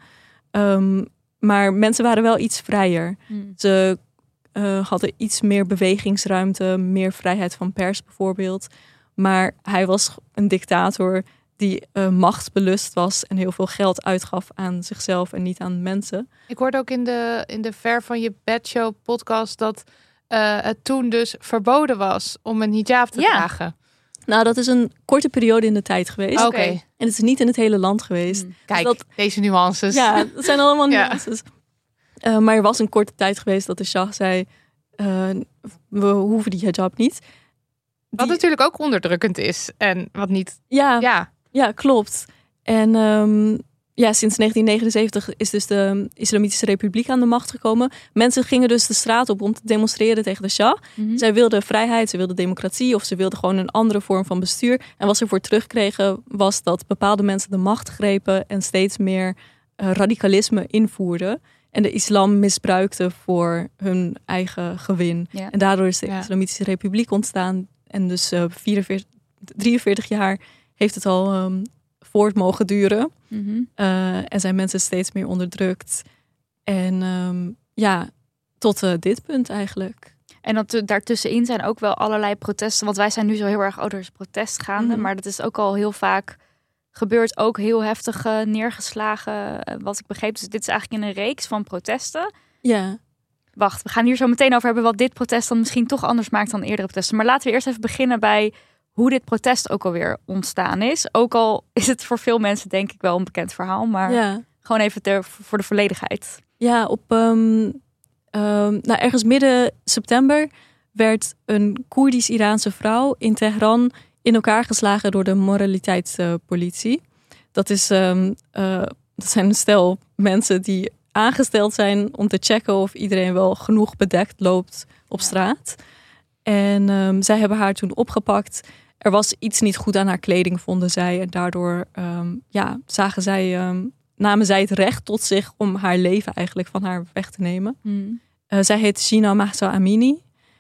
Um, maar mensen waren wel iets vrijer. Hmm. Ze uh, hadden iets meer bewegingsruimte, meer vrijheid van pers bijvoorbeeld. Maar hij was een dictator die uh, machtsbelust was en heel veel geld uitgaf aan zichzelf en niet aan mensen. Ik hoorde ook in de, in de Ver van je Bed Show podcast dat uh, het toen dus verboden was om een hijab te Ja. dragen. Nou, dat is een korte periode in de tijd geweest. Oké. En het is niet in het hele land geweest. Hmm. Kijk, dat- deze nuances. Ja, dat zijn allemaal Ja. nuances. Uh, maar er was een korte tijd geweest dat de Shah zei, uh, we hoeven die hijab niet. Wat Die- natuurlijk ook onderdrukkend is. En wat niet... ja, Ja, Ja, klopt. En um, ja, sinds negentien negenenzeventig is dus de Islamitische Republiek aan de macht gekomen. Mensen gingen dus de straat op om te demonstreren tegen de Shah. Mhm. Zij wilden vrijheid, ze wilden democratie of ze wilden gewoon een andere vorm van bestuur. En wat ze ervoor terugkregen was dat bepaalde mensen de macht grepen en steeds meer uh, radicalisme invoerden. En de islam misbruikte voor hun eigen gewin. Ja. En daardoor is de Ja. Islamitische Republiek ontstaan. En dus uh, vierenveertig, drieënveertig jaar heeft het al um, voort mogen duren. Mhm. Uh, en zijn mensen steeds meer onderdrukt. En um, ja, tot uh, dit punt eigenlijk. En dat, daartussenin zijn ook wel allerlei protesten. Want wij zijn nu zo heel erg, oh, er is protest gaande. Mhm. Maar dat is ook al heel vaak gebeurd. Ook heel heftig uh, neergeslagen, uh, wat ik begreep. Dus dit is eigenlijk in een reeks van protesten. Ja, wacht, we gaan hier zo meteen over hebben wat dit protest dan misschien toch anders maakt dan eerdere protesten. Maar laten we eerst even beginnen bij hoe dit protest ook alweer ontstaan is. Ook al is het voor veel mensen denk ik wel een bekend verhaal, maar Ja, gewoon even ter, voor de volledigheid. ja op um, um, nou, ergens midden september werd een Koerdisch-Iraanse vrouw in Teheran in elkaar geslagen door de moraliteitspolitie. Dat is, um, uh, dat zijn een stel mensen die aangesteld zijn om te checken of iedereen wel genoeg bedekt loopt op straat. En um, zij hebben haar toen opgepakt. Er was iets niet goed aan haar kleding, vonden zij. En daardoor um, ja, zagen zij, um, namen zij het recht tot zich om haar leven eigenlijk van haar weg te nemen. Hmm. Uh, zij heet Jina Mahsa Amini.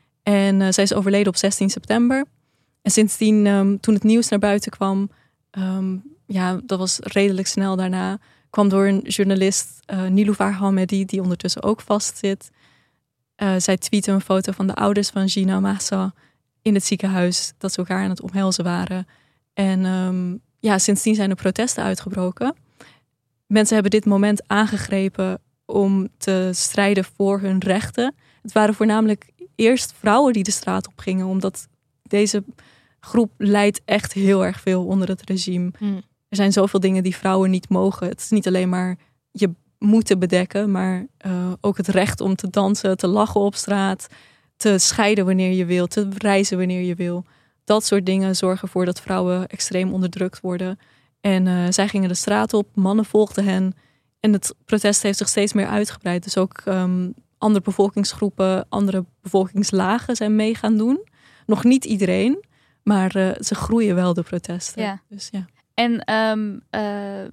En uh, zij is overleden op zestien september. En sindsdien, um, toen het nieuws naar buiten kwam, um, ja, dat was redelijk snel daarna, kwam door een journalist, uh, Niloufar Hamedi, die ondertussen ook vastzit. Uh, zij tweette een foto van de ouders van Jina Mahsa in het ziekenhuis, dat ze elkaar aan het omhelzen waren. En um, ja, sindsdien zijn er protesten uitgebroken. Mensen hebben dit moment aangegrepen om te strijden voor hun rechten. Het waren voornamelijk eerst vrouwen die de straat op gingen, omdat deze groep lijdt echt heel erg veel onder het regime. Hmm. Er zijn zoveel dingen die vrouwen niet mogen. Het is niet alleen maar je moeten bedekken, maar uh, ook het recht om te dansen, te lachen op straat, te scheiden wanneer je wil, te reizen wanneer je wil. Dat soort dingen zorgen ervoor dat vrouwen extreem onderdrukt worden. En uh, zij gingen de straat op, mannen volgden hen. En het protest heeft zich steeds meer uitgebreid. Dus ook um, andere bevolkingsgroepen, andere bevolkingslagen zijn mee gaan doen. Nog niet iedereen, maar uh, ze groeien wel, de protesten. Ja. Dus, ja. En um, uh,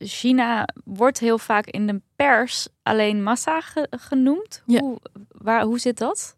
Jina wordt heel vaak in de pers alleen Massa ge- genoemd. Ja. Hoe, waar, hoe zit dat?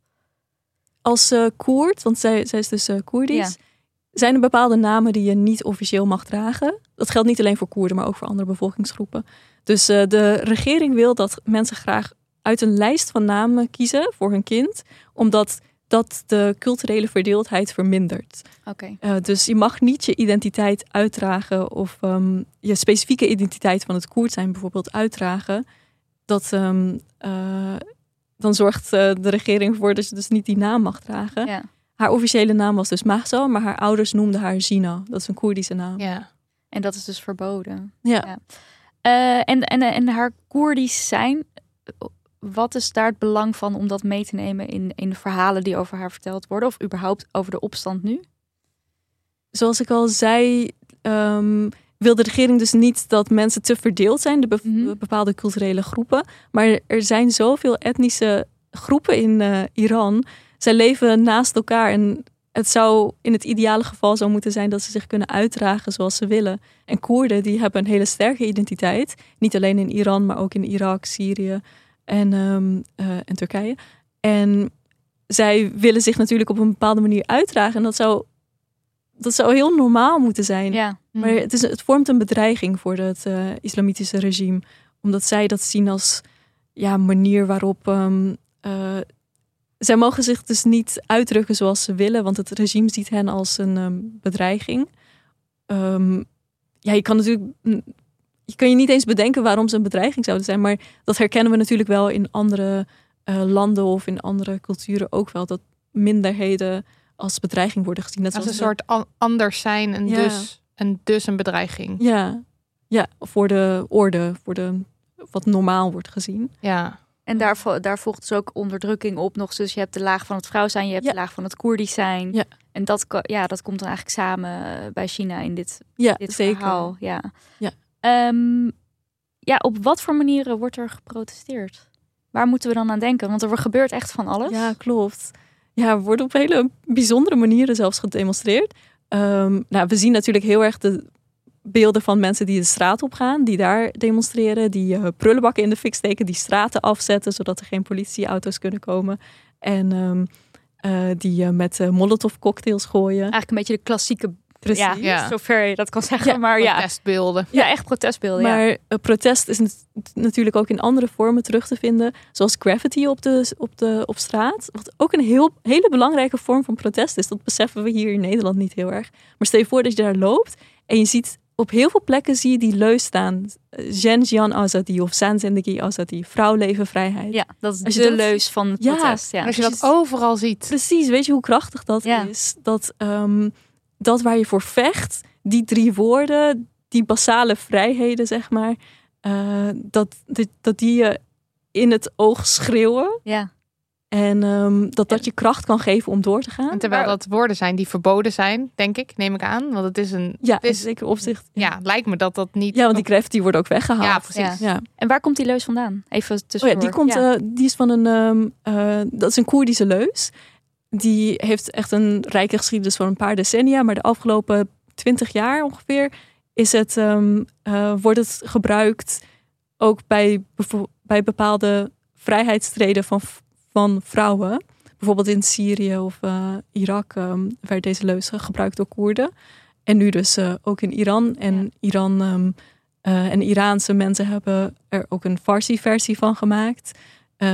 Als uh, Koerd, want zij, zij is dus uh, Koerdisch, Ja. zijn er bepaalde namen die je niet officieel mag dragen. Dat geldt niet alleen voor Koerden, maar ook voor andere bevolkingsgroepen. Dus uh, de regering wil dat mensen graag uit een lijst van namen kiezen voor hun kind, omdat dat de culturele verdeeldheid vermindert. Oké. Uh, dus je mag niet je identiteit uitdragen of um, je specifieke identiteit van het Koerd zijn bijvoorbeeld uitdragen. Dat, um, uh, dan zorgt uh, de regering ervoor dat je dus niet die naam mag dragen. Ja. Haar officiële naam was dus Mahsa, maar haar ouders noemden haar Jina. Dat is een Koerdische naam. Ja. En dat is dus verboden. Ja. Ja. Uh, en, en, en haar Koerdisch zijn, wat is daar het belang van om dat mee te nemen in, in de verhalen die over haar verteld worden? Of überhaupt over de opstand nu? Zoals ik al zei, um, wil de regering dus niet dat mensen te verdeeld zijn, de be- Mhm. bepaalde culturele groepen. Maar er zijn zoveel etnische groepen in uh, Iran. Zij leven naast elkaar en het zou in het ideale geval zo moeten zijn dat ze zich kunnen uitdragen zoals ze willen. En Koerden die hebben een hele sterke identiteit. Niet alleen in Iran, maar ook in Irak, Syrië en, um, uh, en Turkije. En zij willen zich natuurlijk op een bepaalde manier uitdragen. En dat zou, dat zou heel normaal moeten zijn. Ja. Maar het, is, het vormt een bedreiging voor het uh, islamitische regime. Omdat zij dat zien als ja, manier waarop Um, uh, zij mogen zich dus niet uitdrukken zoals ze willen, want het regime ziet hen als een um, bedreiging. Um, ja, je kan natuurlijk, je kan je niet eens bedenken waarom ze een bedreiging zouden zijn, maar dat herkennen we natuurlijk wel in andere uh, landen of in andere culturen ook wel, dat minderheden als bedreiging worden gezien. Dat Als een we- soort an- anders zijn en, Ja. dus, en dus een bedreiging. Ja, ja, voor de orde, voor de wat normaal wordt gezien. Ja. En daar, vo- daar volgt dus ook onderdrukking op nog. Dus je hebt de laag van het vrouw zijn, je hebt Ja. de laag van het Koerdisch zijn. Ja. En dat, ko- ja, dat komt dan eigenlijk samen uh, bij China in dit, Ja, dit zeker. verhaal. Ja. Ja. Um, ja, op wat voor manieren wordt er geprotesteerd? Waar moeten we dan aan denken? Want er gebeurt echt van alles. Ja, klopt. Ja, er wordt op hele bijzondere manieren zelfs gedemonstreerd. Um, nou, we zien natuurlijk heel erg de beelden van mensen die de straat op gaan, die daar demonstreren, die uh, prullenbakken in de fik steken, die straten afzetten, zodat er geen politieauto's kunnen komen. En um, uh, die uh, met uh, molotov cocktails gooien. Eigenlijk een beetje de klassieke, Precies. ja, Ja. zover je dat kan zeggen. Ja, maar ja, Protestbeelden. ja, echt protestbeelden. Maar ja. uh, protest is nat- natuurlijk ook in andere vormen terug te vinden. Zoals graffiti op, de, op, de, op straat. Wat ook een heel, hele belangrijke vorm van protest is. Dat beseffen we hier in Nederland niet heel erg. Maar stel je voor dat je daar loopt en je ziet op heel veel plekken zie je die leus staan. Jen Jian Azadi of Zan Zendegi Azadi. Vrouw, leven, vrijheid. Ja, dat is Als je de dat- leus van het Ja. protest. Ja. En als je dat overal ziet. Precies, weet je hoe krachtig dat Ja. is? Dat, um, dat waar je voor vecht, die drie woorden, die basale vrijheden, zeg maar, uh, dat, dat, dat die je in het oog schreeuwen. Ja. En um, dat dat je kracht kan geven om door te gaan. En terwijl dat woorden zijn die verboden zijn, denk ik, neem ik aan. Want het is een... Ja, het in is, zeker opzicht. ja, lijkt me dat dat niet... Ja, want die krachten die worden ook weggehaald. Ja, precies. Ja. Ja. En waar komt die leus vandaan? Even Oh tussendoor. ja, die, komt, Ja. uh, die is van een, um, uh, dat is een Koerdische leus. Die heeft echt een rijke geschiedenis van een paar decennia. Maar de afgelopen twintig jaar ongeveer is het, um, uh, wordt het gebruikt ook bij, bevo- bij bepaalde vrijheidsstreden van, van vrouwen. Bijvoorbeeld in Syrië of uh, Irak um, werd deze leus gebruikt door Koerden. En nu dus uh, ook in Iran. En Ja. Iran um, uh, en Iraanse mensen hebben er ook een Farsi-versie van gemaakt. Uh,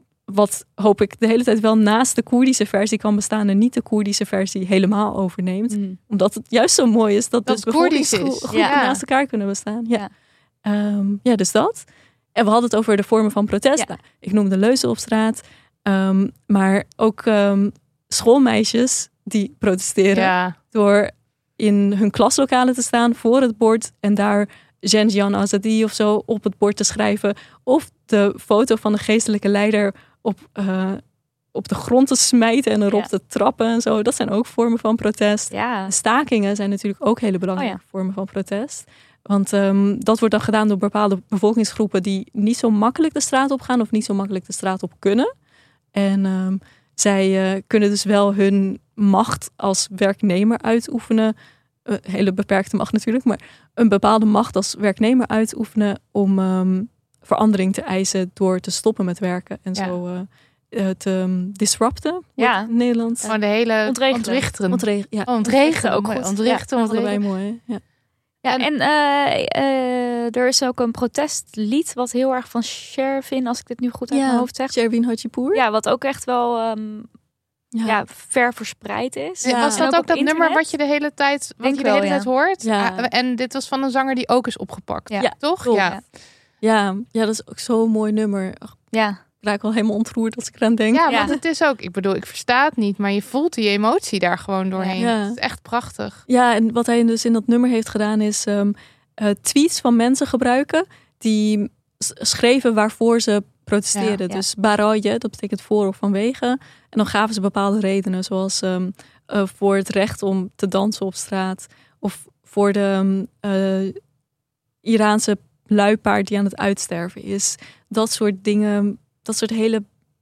wat hoop ik de hele tijd wel naast de Koerdische versie kan bestaan en niet de Koerdische versie helemaal overneemt. Mm. Omdat het juist zo mooi is dat, Dat de het Koerdisch is. bevolkingsgroepen Ja. naast elkaar kunnen bestaan. Ja. Ja. Um, ja, dus dat. En we hadden het over de vormen van protest. Ja. Nou, ik noemde leuzen op straat. Um, maar ook um, schoolmeisjes die protesteren Ja. door in hun klaslokalen te staan voor het bord en daar Jen Jian Azadi of zo op het bord te schrijven. Of de foto van de geestelijke leider op, uh, op de grond te smijten en erop Ja. te trappen en zo. Dat zijn ook vormen van protest. Ja. Stakingen zijn natuurlijk ook hele belangrijke Oh ja. vormen van protest. Want um, dat wordt dan gedaan door bepaalde bevolkingsgroepen die niet zo makkelijk de straat op gaan of niet zo makkelijk de straat op kunnen. En um, zij uh, kunnen dus wel hun macht als werknemer uitoefenen. Een hele beperkte macht natuurlijk, maar een bepaalde macht als werknemer uitoefenen om um, verandering te eisen door te stoppen met werken en Ja. zo uh, uh, te um, disrupten. wordt Ja. het in het Nederlands. Gewoon de hele... Ontregelen. Ontrichteren. Ontreg- ja, Oh, ontregelen ook Mooi. goed. Ontrichten, allebei ontregelen. mooi. Hè? Ja. Ja, en uh, uh, er is ook een protestlied wat heel erg van Shervin, als ik dit nu goed uit mijn hoofd zeg. Shervin Hajipour. Ja, wat ook echt wel um, Ja. ja, ver verspreid is. Ja. Was En dat ook, op dat internet? nummer wat je de hele tijd, wat Denk je de wel, hele ja. tijd hoort? Ja. Ah, en dit was van een zanger die ook is opgepakt. Ja. Ja, Toch? klopt. Ja. Ja, ja, dat is ook zo'n mooi nummer. Ach, Ja. ik raak al helemaal ontroerd als ik eraan denk. Ja, Ja. want het is ook, ik bedoel, ik versta het niet, maar je voelt die emotie daar gewoon doorheen. Ja. Het is echt prachtig. Ja, en wat hij dus in dat nummer heeft gedaan is um, uh, tweets van mensen gebruiken die s- schreven waarvoor ze protesteerden. Ja, ja. Dus baraje, dat betekent voor of vanwege. En dan gaven ze bepaalde redenen, zoals um, uh, voor het recht om te dansen op straat. Of voor de um, uh, Iraanse luipaard die aan het uitsterven is. Dat soort dingen, dat soort hele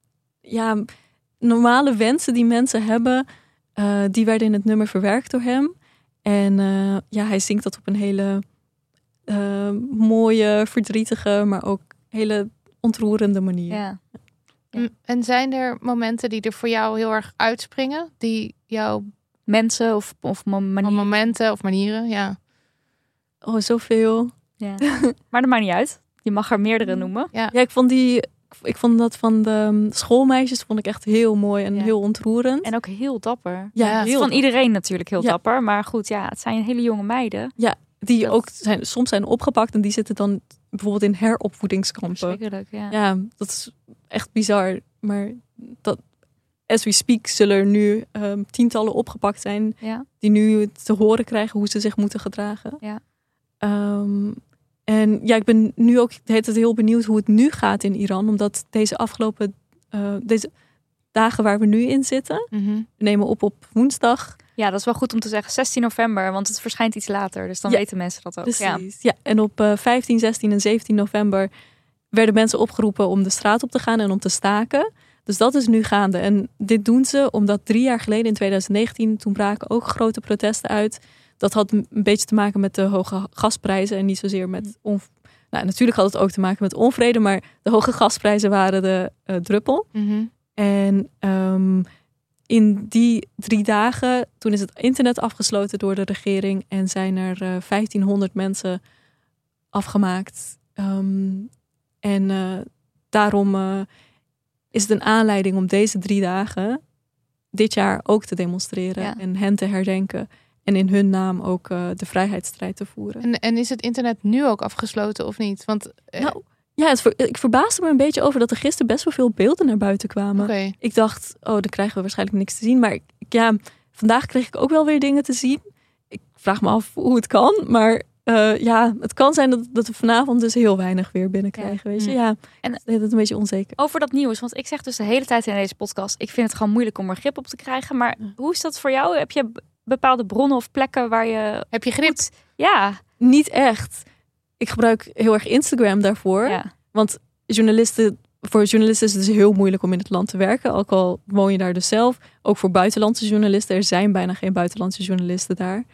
ja, normale wensen die mensen hebben, uh, die werden in het nummer verwerkt door hem. En uh, ja, hij zingt dat op een hele uh, mooie, verdrietige, maar ook hele ontroerende manier. Ja. Ja. M- En zijn er momenten die er voor jou heel erg uitspringen? Die jou, Mensen of, of manieren. momenten of manieren, ja. Oh, zoveel. Ja. Maar dat maakt niet uit. Je mag er meerdere noemen. Ja, ik vond die, ik vond dat van de schoolmeisjes vond ik echt heel mooi en Ja. heel ontroerend. En ook heel dapper. ja, Ja, heel Van iedereen natuurlijk heel Ja. dapper. Maar goed, ja, het zijn hele jonge meiden. die dat- ook zijn, soms zijn opgepakt en die zitten dan bijvoorbeeld in heropvoedingskampen. Verschrikkelijk, ja. Ja, dat is echt bizar. Maar dat, as we speak zullen er nu um, tientallen opgepakt zijn Ja. die nu te horen krijgen hoe ze zich moeten gedragen. Ja. Um, en ja, ik ben nu ook de hele tijd heel benieuwd hoe het nu gaat in Iran. Omdat deze afgelopen uh, deze dagen waar we nu in zitten, Mhm. we nemen op op woensdag. Ja, dat is wel goed om te zeggen. zestien november, want het verschijnt iets later. Dus dan Ja, weten mensen dat ook. Ja. Precies. Ja, en op uh, vijftien, zestien en zeventien november werden mensen opgeroepen om de straat op te gaan en om te staken. Dus dat is nu gaande. En dit doen ze omdat drie jaar geleden in twintig negentien, toen braken ook grote protesten uit. Dat had een beetje te maken met de hoge gasprijzen en niet zozeer met... On... Nou, natuurlijk had het ook te maken met onvrede, maar de hoge gasprijzen waren de uh, druppel. Mhm. En um, in die drie dagen, toen is het internet afgesloten door de regering en zijn er uh, vijftienhonderd mensen afgemaakt. Um, en uh, daarom uh, is het een aanleiding om deze drie dagen dit jaar ook te demonstreren Ja. en hen te herdenken. en in hun naam ook uh, de vrijheidsstrijd te voeren. En, en is het internet nu ook afgesloten of niet? Want uh... nou, ja, het ver, ik verbaasde me een beetje over dat er gisteren best wel veel beelden naar buiten kwamen. Okay. Ik dacht, oh, dan krijgen we waarschijnlijk niks te zien. Maar ja, vandaag kreeg ik ook wel weer dingen te zien. Ik vraag me af hoe het kan, maar uh, ja, het kan zijn dat, dat we vanavond dus heel weinig weer binnenkrijgen. Ja. Weet je, ja, en het is een beetje onzeker. Over dat nieuws, want ik zeg dus de hele tijd in deze podcast, ik vind het gewoon moeilijk om er grip op te krijgen. Maar ja. hoe is dat voor jou? Heb je bepaalde bronnen of plekken waar je... Heb je grip? Goed, ja. Niet echt. Ik gebruik heel erg Instagram daarvoor. Ja. Want journalisten, voor journalisten is het dus heel moeilijk om in het land te werken. Ook al woon je daar dus zelf. Ook voor buitenlandse journalisten. Er zijn bijna geen buitenlandse journalisten daar.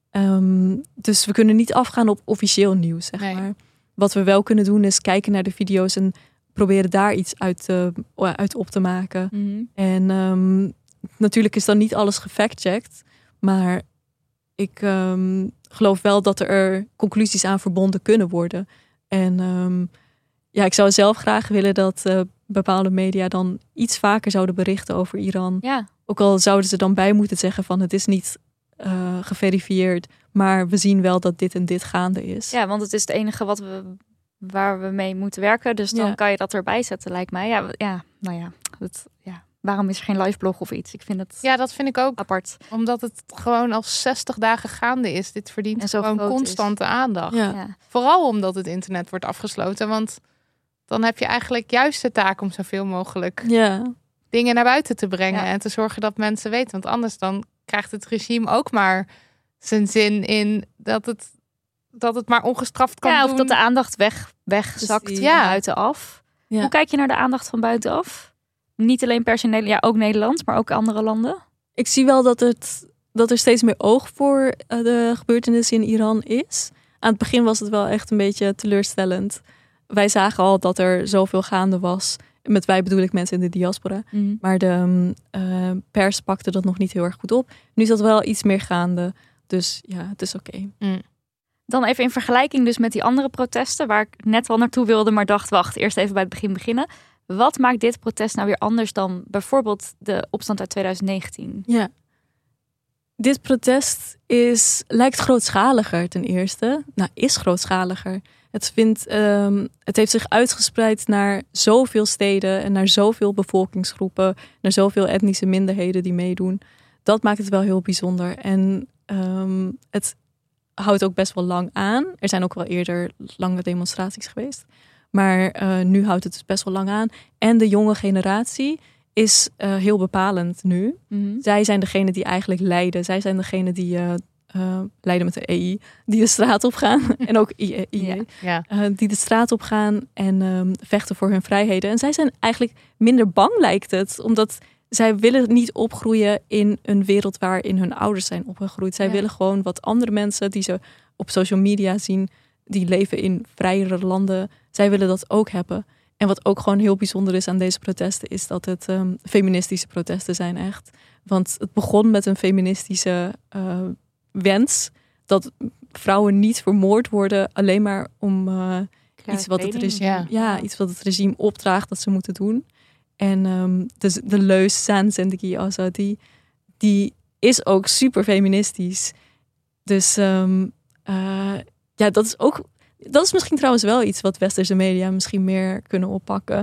Um, dus we kunnen niet afgaan op officieel nieuws, zeg nee. maar. Wat we wel kunnen doen is kijken naar de video's en proberen daar iets uit, uh, uit op te maken. Mm-hmm. En um, natuurlijk is dan niet alles gefactcheckt. Maar ik um, geloof wel dat er conclusies aan verbonden kunnen worden. En um, ja, ik zou zelf graag willen dat uh, bepaalde media dan iets vaker zouden berichten over Iran. Ja. Ook al zouden ze dan bij moeten zeggen van het is niet uh, geverifieerd, maar we zien wel dat dit en dit gaande is. Ja, want het is het enige wat we, waar we mee moeten werken. Dus dan ja. kan je dat erbij zetten, lijkt mij. Ja, ja nou ja, het, ja. Waarom is er geen liveblog of iets? Ik vind het ja, dat vind ik ook apart. Omdat het gewoon al zestig dagen gaande is. Dit verdient gewoon constante is. aandacht. Ja. Ja. Vooral omdat het internet wordt afgesloten. Want dan heb je eigenlijk juist de taak om zoveel mogelijk ja. dingen naar buiten te brengen. Ja. En te zorgen dat mensen weten. Want anders dan krijgt het regime ook maar zijn zin in dat het, dat het maar ongestraft kan ja, doen. Of dat de aandacht weg, wegzakt dus ja. van buitenaf. Ja. Hoe kijk je naar de aandacht van buitenaf? Niet alleen personeel, ja, ook Nederland, maar ook andere landen. Ik zie wel dat, het, dat er steeds meer oog voor uh, de gebeurtenissen in Iran is. Aan het begin was het wel echt een beetje teleurstellend. Wij zagen al dat er zoveel gaande was. Met wij bedoel ik mensen in de diaspora. Mm. Maar de uh, pers pakte dat nog niet heel erg goed op. Nu is dat wel iets meer gaande. Dus ja, het is oké. Okay. Mm. Dan even in vergelijking dus met die andere protesten, waar ik net wel naartoe wilde, maar dacht, wacht, eerst even bij het begin beginnen. Wat maakt dit protest nou weer anders dan bijvoorbeeld de opstand uit twintig negentien? Ja, dit protest is, lijkt grootschaliger ten eerste. Nou, is grootschaliger. Het, vindt, um, het heeft zich uitgespreid naar zoveel steden en naar zoveel bevolkingsgroepen, naar zoveel etnische minderheden die meedoen. Dat maakt het wel heel bijzonder. En um, het houdt ook best wel lang aan. Er zijn ook wel eerder lange demonstraties geweest. Maar uh, nu houdt het dus best wel lang aan. En de jonge generatie is uh, heel bepalend nu. Mm-hmm. Zij zijn degene die eigenlijk leiden. Zij zijn degene die uh, uh, leiden met de E I. Die de straat op gaan. En ook I E. Ja. Ja. Uh, die de straat op gaan en um, vechten voor hun vrijheden. En zij zijn eigenlijk minder bang, lijkt het. Omdat zij willen niet opgroeien in een wereld waarin hun ouders zijn opgegroeid. Zij ja. willen gewoon wat andere mensen die ze op social media zien, die leven in vrijere landen. Zij willen dat ook hebben. En wat ook gewoon heel bijzonder is aan deze protesten, is dat het um, feministische protesten zijn echt. Want het begon met een feministische uh, wens dat vrouwen niet vermoord worden alleen maar om uh, iets wat het regime, ja. Ja, iets wat het regime opdraagt dat ze moeten doen. En um, de, de leus Zan Zendegi Azadi, die is ook super feministisch. Dus um, uh, ja, dat is ook. Dat is misschien trouwens wel iets wat westerse media misschien meer kunnen oppakken.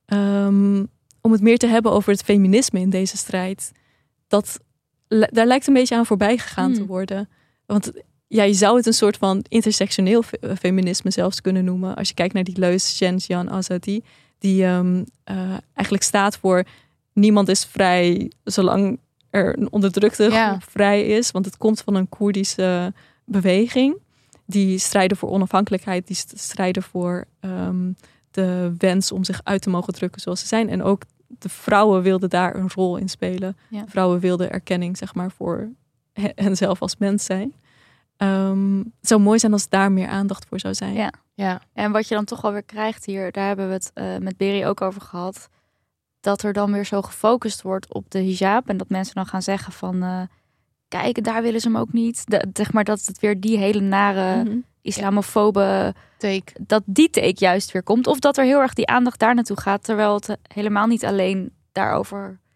Um, om het meer te hebben over het feminisme in deze strijd. Dat, daar lijkt een beetje aan voorbij gegaan hmm. te worden. Want ja, je zou het een soort van intersectioneel feminisme zelfs kunnen noemen. Als je kijkt naar die leus Zan Azadi. Die um, uh, eigenlijk staat voor niemand is vrij zolang er een onderdrukte groep ja. vrij is. Want het komt van een Koerdische beweging. Die strijden voor onafhankelijkheid. Die strijden voor um, de wens om zich uit te mogen drukken zoals ze zijn. En ook de vrouwen wilden daar een rol in spelen. Ja. De vrouwen wilden erkenning, zeg maar, voor henzelf als mens zijn. Um, het zou mooi zijn als daar meer aandacht voor zou zijn. Ja. Ja. En wat je dan toch alweer krijgt hier, daar hebben we het uh, met Beri ook over gehad. Dat er dan weer zo gefocust wordt op de hijab. En dat mensen dan gaan zeggen van, Uh, kijk, daar willen ze hem ook niet. De, zeg maar dat het weer die hele nare mm-hmm. islamofobe take. Dat die take juist weer komt. Of dat er heel erg die aandacht daar naartoe gaat. Terwijl het helemaal niet alleen daarover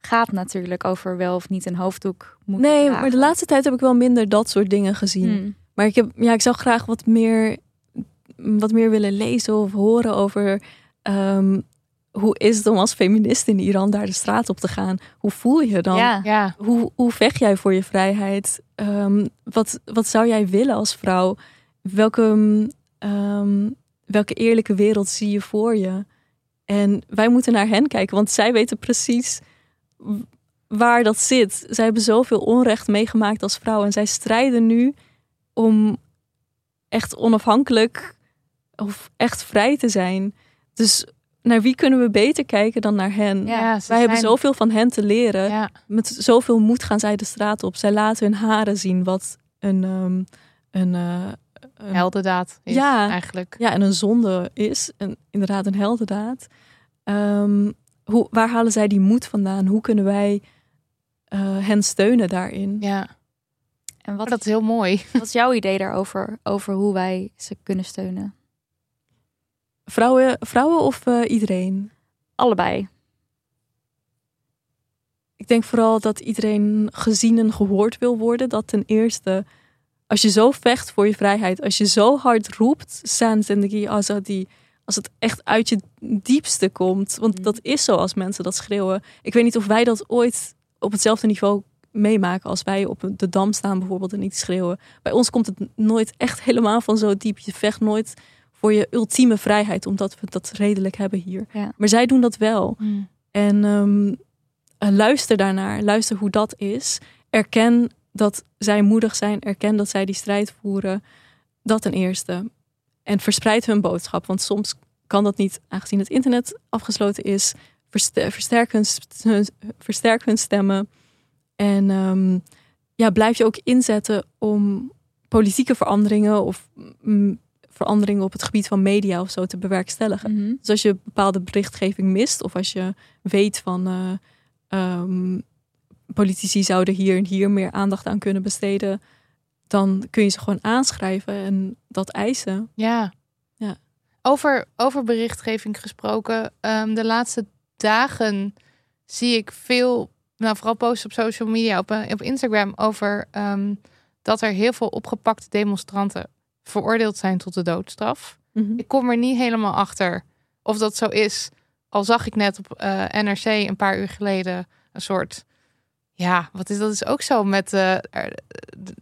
gaat natuurlijk over wel of niet een hoofddoek moeten Nee, dragen. maar de laatste tijd heb ik wel minder dat soort dingen gezien. Hmm. Maar ik, heb, ja, ik zou graag wat meer, wat meer willen lezen of horen over um, hoe is het om als feminist in Iran daar de straat op te gaan? Hoe voel je dan? Ja. Ja, Hoe, hoe vecht jij voor je vrijheid? Um, wat, wat zou jij willen als vrouw? Welke, um, welke eerlijke wereld zie je voor je? En wij moeten naar hen kijken, want zij weten precies waar dat zit. Zij hebben zoveel onrecht meegemaakt als vrouw en zij strijden nu om echt onafhankelijk of echt vrij te zijn. Dus naar wie kunnen we beter kijken dan naar hen? Ja, ja ze Wij hebben zijn- zoveel van hen te leren. Ja, Met zoveel moed gaan zij de straat op. Zij laten hun haren zien wat een, um, een, uh, een heldendaad is Ja. eigenlijk. ja, en een zonde is. En inderdaad een heldendaad. Um, hoe, waar halen zij die moed vandaan? Hoe kunnen wij uh, hen steunen daarin? Ja, En maar wat, dat is heel mooi. wat is jouw idee daarover? Over hoe wij ze kunnen steunen? Vrouwen, vrouwen of uh, iedereen? Allebei. Ik denk vooral dat iedereen gezien en gehoord wil worden. Dat ten eerste, als je zo vecht voor je vrijheid, als je zo hard roept, San Zendegi Azadi, als het echt uit je diepste komt. Want Mm. dat is zo als mensen dat schreeuwen. Ik weet niet of wij dat ooit op hetzelfde niveau meemaken als wij op de Dam staan bijvoorbeeld en niet schreeuwen. Bij ons komt het nooit echt helemaal van zo diep. Je vecht nooit voor je ultieme vrijheid, omdat we dat redelijk hebben hier. Ja. Maar zij doen dat wel. En um, luister daarnaar. Luister hoe dat is. Erken dat zij moedig zijn. Erken dat zij die strijd voeren. Dat ten eerste. En verspreid hun boodschap. Want soms kan dat niet, aangezien het internet afgesloten is. Verster- versterk, hun, hun, versterk hun stemmen. En um, ja, blijf je ook inzetten om politieke veranderingen of mm, veranderingen op het gebied van media of zo te bewerkstelligen. Mm-hmm. Dus als je bepaalde berichtgeving mist of als je weet van uh, um, politici zouden hier en hier meer aandacht aan kunnen besteden, dan kun je ze gewoon aanschrijven en dat eisen. Ja. Ja. Over, over berichtgeving gesproken. Um, de laatste dagen zie ik veel, nou vooral posts op social media, op, op Instagram, over um, dat er heel veel opgepakte demonstranten veroordeeld zijn tot de doodstraf. Mm-hmm. Ik kom er niet helemaal achter of dat zo is. Al zag ik net op uh, N R C een paar uur geleden een soort, ja, wat is dat is ook zo met uh, er, de,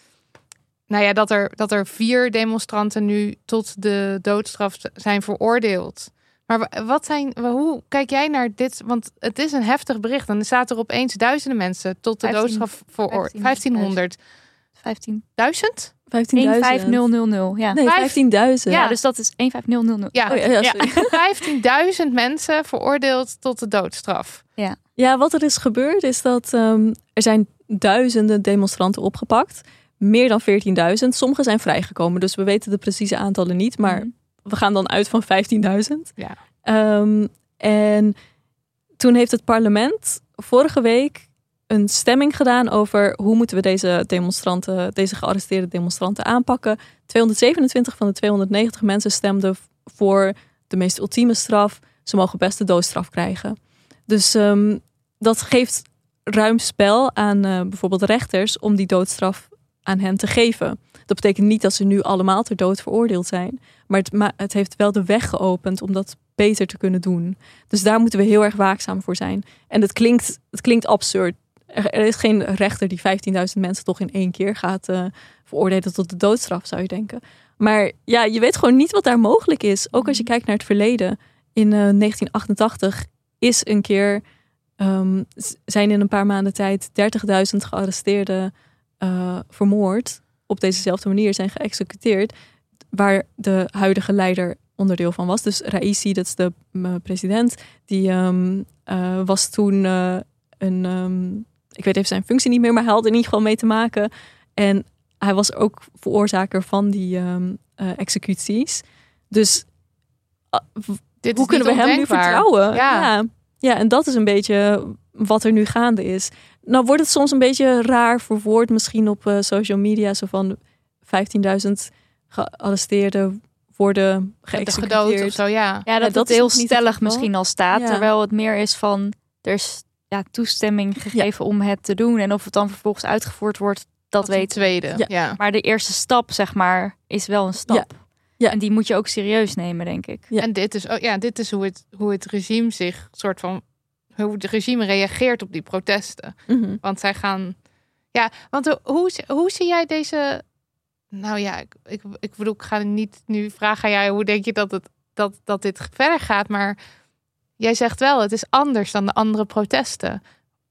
nou ja, dat er, dat er vier demonstranten nu tot de doodstraf zijn veroordeeld. Maar wat zijn, hoe kijk jij naar dit? Want het is een heftig bericht. En er staat er opeens duizenden mensen tot de vijftien doodstraf veroordeeld. vijftienhonderd. vijftienduizend? Duizend? een vijf nul nul nul. Ja. Nee, vijftienduizend. Ja, dus dat is een vijf nul nul nul. Ja, Oh, ja, ja, sorry. vijftienduizend mensen veroordeeld tot de doodstraf. Ja, wat er is gebeurd is dat um, er zijn duizenden demonstranten opgepakt. Meer dan veertienduizend. Sommige zijn vrijgekomen, dus we weten de precieze aantallen niet. Maar Mm. we gaan dan uit van vijftienduizend. Ja. Um, en toen heeft het parlement vorige week een stemming gedaan over hoe moeten we deze demonstranten, deze gearresteerde demonstranten aanpakken. tweehonderdzevenentwintig van de tweehonderdnegentig mensen stemden voor de meest ultieme straf. Ze mogen best de doodstraf krijgen. Dus um, dat geeft ruim spel aan uh, bijvoorbeeld rechters om die doodstraf aan hen te geven. Dat betekent niet dat ze nu allemaal ter dood veroordeeld zijn. Maar het, ma- het heeft wel de weg geopend om dat beter te kunnen doen. Dus daar moeten we heel erg waakzaam voor zijn. En het klinkt, het klinkt absurd. Er, er is geen rechter die vijftienduizend mensen toch in één keer gaat uh, veroordelen tot de doodstraf, zou je denken. Maar ja, je weet gewoon niet wat daar mogelijk is. Ook als je kijkt naar het verleden. In uh, negentien achtentachtig is een keer, um, zijn in een paar maanden tijd dertigduizend gearresteerden uh, vermoord. Op dezezelfde manier zijn geëxecuteerd. Waar de huidige leider onderdeel van was. Dus Raisi, dat is de uh, president. Die um, uh, was toen uh, een, um, ik weet even zijn functie niet meer, maar hij had er in ieder geval mee te maken. En hij was ook veroorzaker van die um, uh, executies. Dus uh, Dit hoe is kunnen we niet hem nu ondenkbaar. vertrouwen? Ja. Ja. Ja, en dat is een beetje wat er nu gaande is. Nou wordt het soms een beetje raar verwoord misschien op uh, social media. Zo van vijftienduizend gearresteerden worden geëxecuteerd. Gedood of zo, ja. Ja, dat, dat dat is heel nog niet het stellig geval. misschien al staat. Ja. Terwijl het meer is van, er, is, ja, toestemming gegeven ja. om het te doen. En of het dan vervolgens uitgevoerd wordt, dat, dat weet tweede. ik. Ja. Ja. Maar de eerste stap, zeg maar, is wel een stap. Ja. Ja. En die moet je ook serieus nemen, denk ik. Ja. En dit is, oh, ja, dit is hoe, het, hoe het regime zich, soort van, hoe het regime reageert op die protesten. Mm-hmm. Want zij gaan, ja, want hoe, hoe zie jij deze, nou ja, ik, ik, ik bedoel, ik ga niet nu vragen aan jou, hoe denk je dat, het, dat, dat dit verder gaat? Maar jij zegt wel, het is anders dan de andere protesten.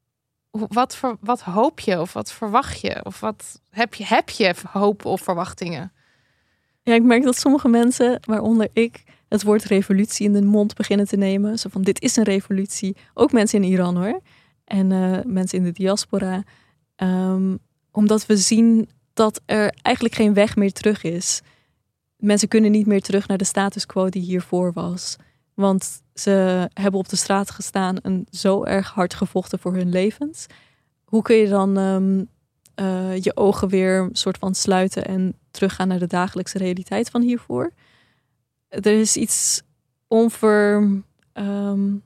Wat, voor, wat hoop je of wat verwacht je? Of wat heb je, heb je hoop of verwachtingen? Ja, ik merk dat sommige mensen, waaronder ik, het woord revolutie in de mond beginnen te nemen. Zo van, dit is een revolutie. Ook mensen in Iran hoor. En uh, mensen in de diaspora. Um, omdat we zien dat er eigenlijk geen weg meer terug is. Mensen kunnen niet meer terug naar de status quo die hiervoor was. Want ze hebben op de straat gestaan en zo erg hard gevochten voor hun levens. Hoe kun je dan um, uh, je ogen weer soort van sluiten en teruggaan naar de dagelijkse realiteit van hiervoor? Er is iets onver... Um,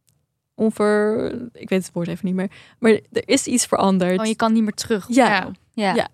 onver... Ik weet het woord even niet meer. Maar er is iets veranderd. Oh, je kan niet meer terug. Ja. Ja. ja. ja.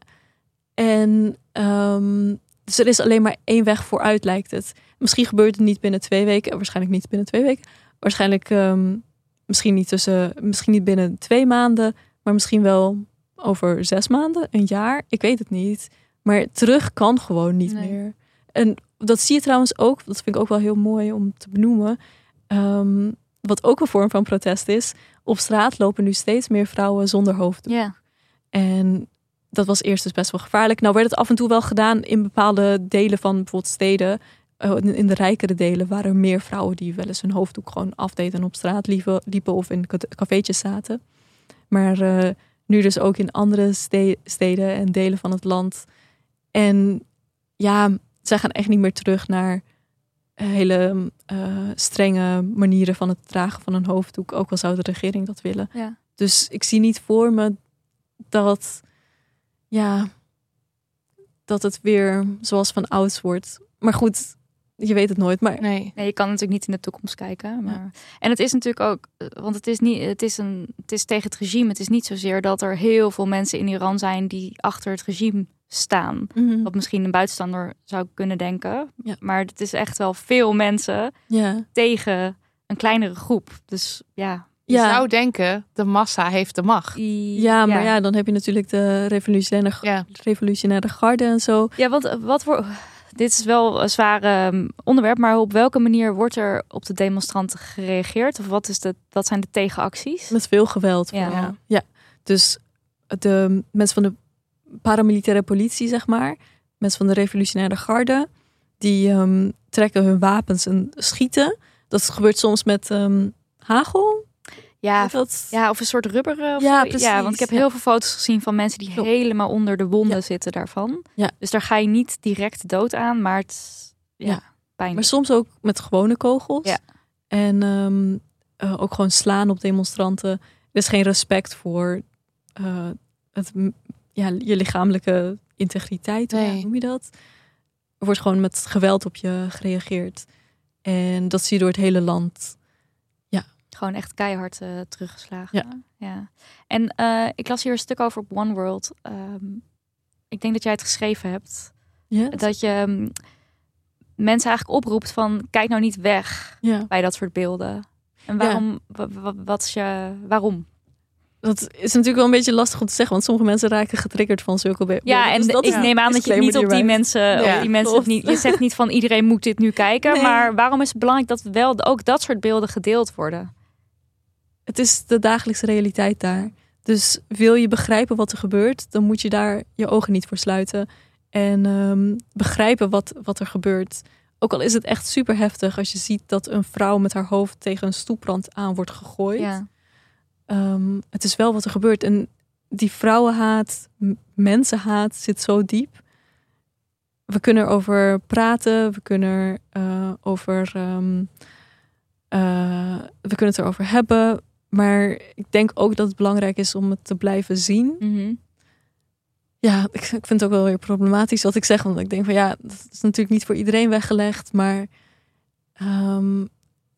En um, dus er is alleen maar één weg vooruit, lijkt het. Misschien gebeurt het niet binnen twee weken. Waarschijnlijk niet binnen twee weken. Waarschijnlijk um, misschien niet tussen... Misschien niet binnen twee maanden. Maar misschien wel over zes maanden, een jaar. Ik weet het niet. Maar terug kan gewoon niet nee. meer. En dat zie je trouwens ook. Dat vind ik ook wel heel mooi om te benoemen. Um, wat ook een vorm van protest is. Op straat lopen nu steeds meer vrouwen zonder hoofddoek. Ja. En dat was eerst dus best wel gevaarlijk. Nou werd het af en toe wel gedaan in bepaalde delen van bijvoorbeeld steden. Uh, in de rijkere delen waren er meer vrouwen die wel eens hun hoofddoek gewoon afdeden en op straat liepen, liepen of in cafeetjes zaten. Maar uh, nu dus ook in andere ste- steden en delen van het land. En ja, zij gaan echt niet meer terug naar hele uh, strenge manieren van het dragen van een hoofddoek. Ook al zou de regering dat willen. Ja. Dus ik zie niet voor me dat, ja, dat het weer zoals van ouds wordt. Maar goed, je weet het nooit. Maar nee, nee, je kan natuurlijk niet in de toekomst kijken. Maar... Ja. En het is natuurlijk ook, want het is niet, het is een, het is tegen het regime. Het is niet zozeer dat er heel veel mensen in Iran zijn die achter het regime staan. Mm-hmm. Wat misschien een buitenstaander zou kunnen denken. Ja. Maar het is echt wel veel mensen ja. tegen een kleinere groep. Dus ja. Je ja. zou denken, de massa heeft de macht. Ja, maar ja, ja dan heb je natuurlijk de revolutionaire, ja. revolutionaire garde en zo. Ja, want wat voor... Dit is wel een zware onderwerp, maar op welke manier wordt er op de demonstranten gereageerd? Of wat, is de, wat zijn de tegenacties? Met veel geweld. Ja. Ja. ja. Dus de mensen van de paramilitaire politie, zeg maar, mensen van de revolutionaire garde, die um, trekken hun wapens en schieten. Dat gebeurt soms met um, hagel. Ja, dat... ja, of een soort rubberen. Ja, precies. Ja, want ik heb heel veel foto's gezien van mensen die Klopt. helemaal onder de wonden ja. zitten daarvan. Ja. Dus daar ga je niet direct dood aan, maar het is ja, ja. pijnlijk. Maar soms ook met gewone kogels. Ja. En um, uh, ook gewoon slaan op demonstranten. Er is geen respect voor uh, het, ja, je lichamelijke integriteit. Nee. Hoe noem je dat? Er wordt gewoon met geweld op je gereageerd. En dat zie je door het hele land. Gewoon echt keihard uh, teruggeslagen. Ja. ja. En uh, ik las hier een stuk over op One World. Um, ik denk dat jij het geschreven hebt. Yes. Dat je um, mensen eigenlijk oproept van kijk nou niet weg ja. bij dat soort beelden. En waarom? Ja. W- w- wat is je waarom? Dat is natuurlijk wel een beetje lastig om te zeggen, want sommige mensen raken getriggerd van zulke beelden. Ja, en dus dat ik is, neem aan dat je niet op die mensen, ja, op die mensen niet, je zegt niet van iedereen moet dit nu kijken, nee. Maar waarom is het belangrijk dat wel ook dat soort beelden gedeeld worden? Het is de dagelijkse realiteit daar. Dus wil je begrijpen wat er gebeurt, dan moet je daar je ogen niet voor sluiten. En um, begrijpen wat, wat er gebeurt. Ook al is het echt super heftig als je ziet dat een vrouw met haar hoofd tegen een stoeprand aan wordt gegooid. Ja. Um, het is wel wat er gebeurt. En die vrouwenhaat, m- mensenhaat zit zo diep. We kunnen erover praten. We kunnen uh, over... Um, uh, we kunnen het erover hebben. Maar ik denk ook dat het belangrijk is om het te blijven zien. Mm-hmm. Ja, ik, ik vind het ook wel weer problematisch wat ik zeg. Want ik denk van ja, dat is natuurlijk niet voor iedereen weggelegd. Maar um,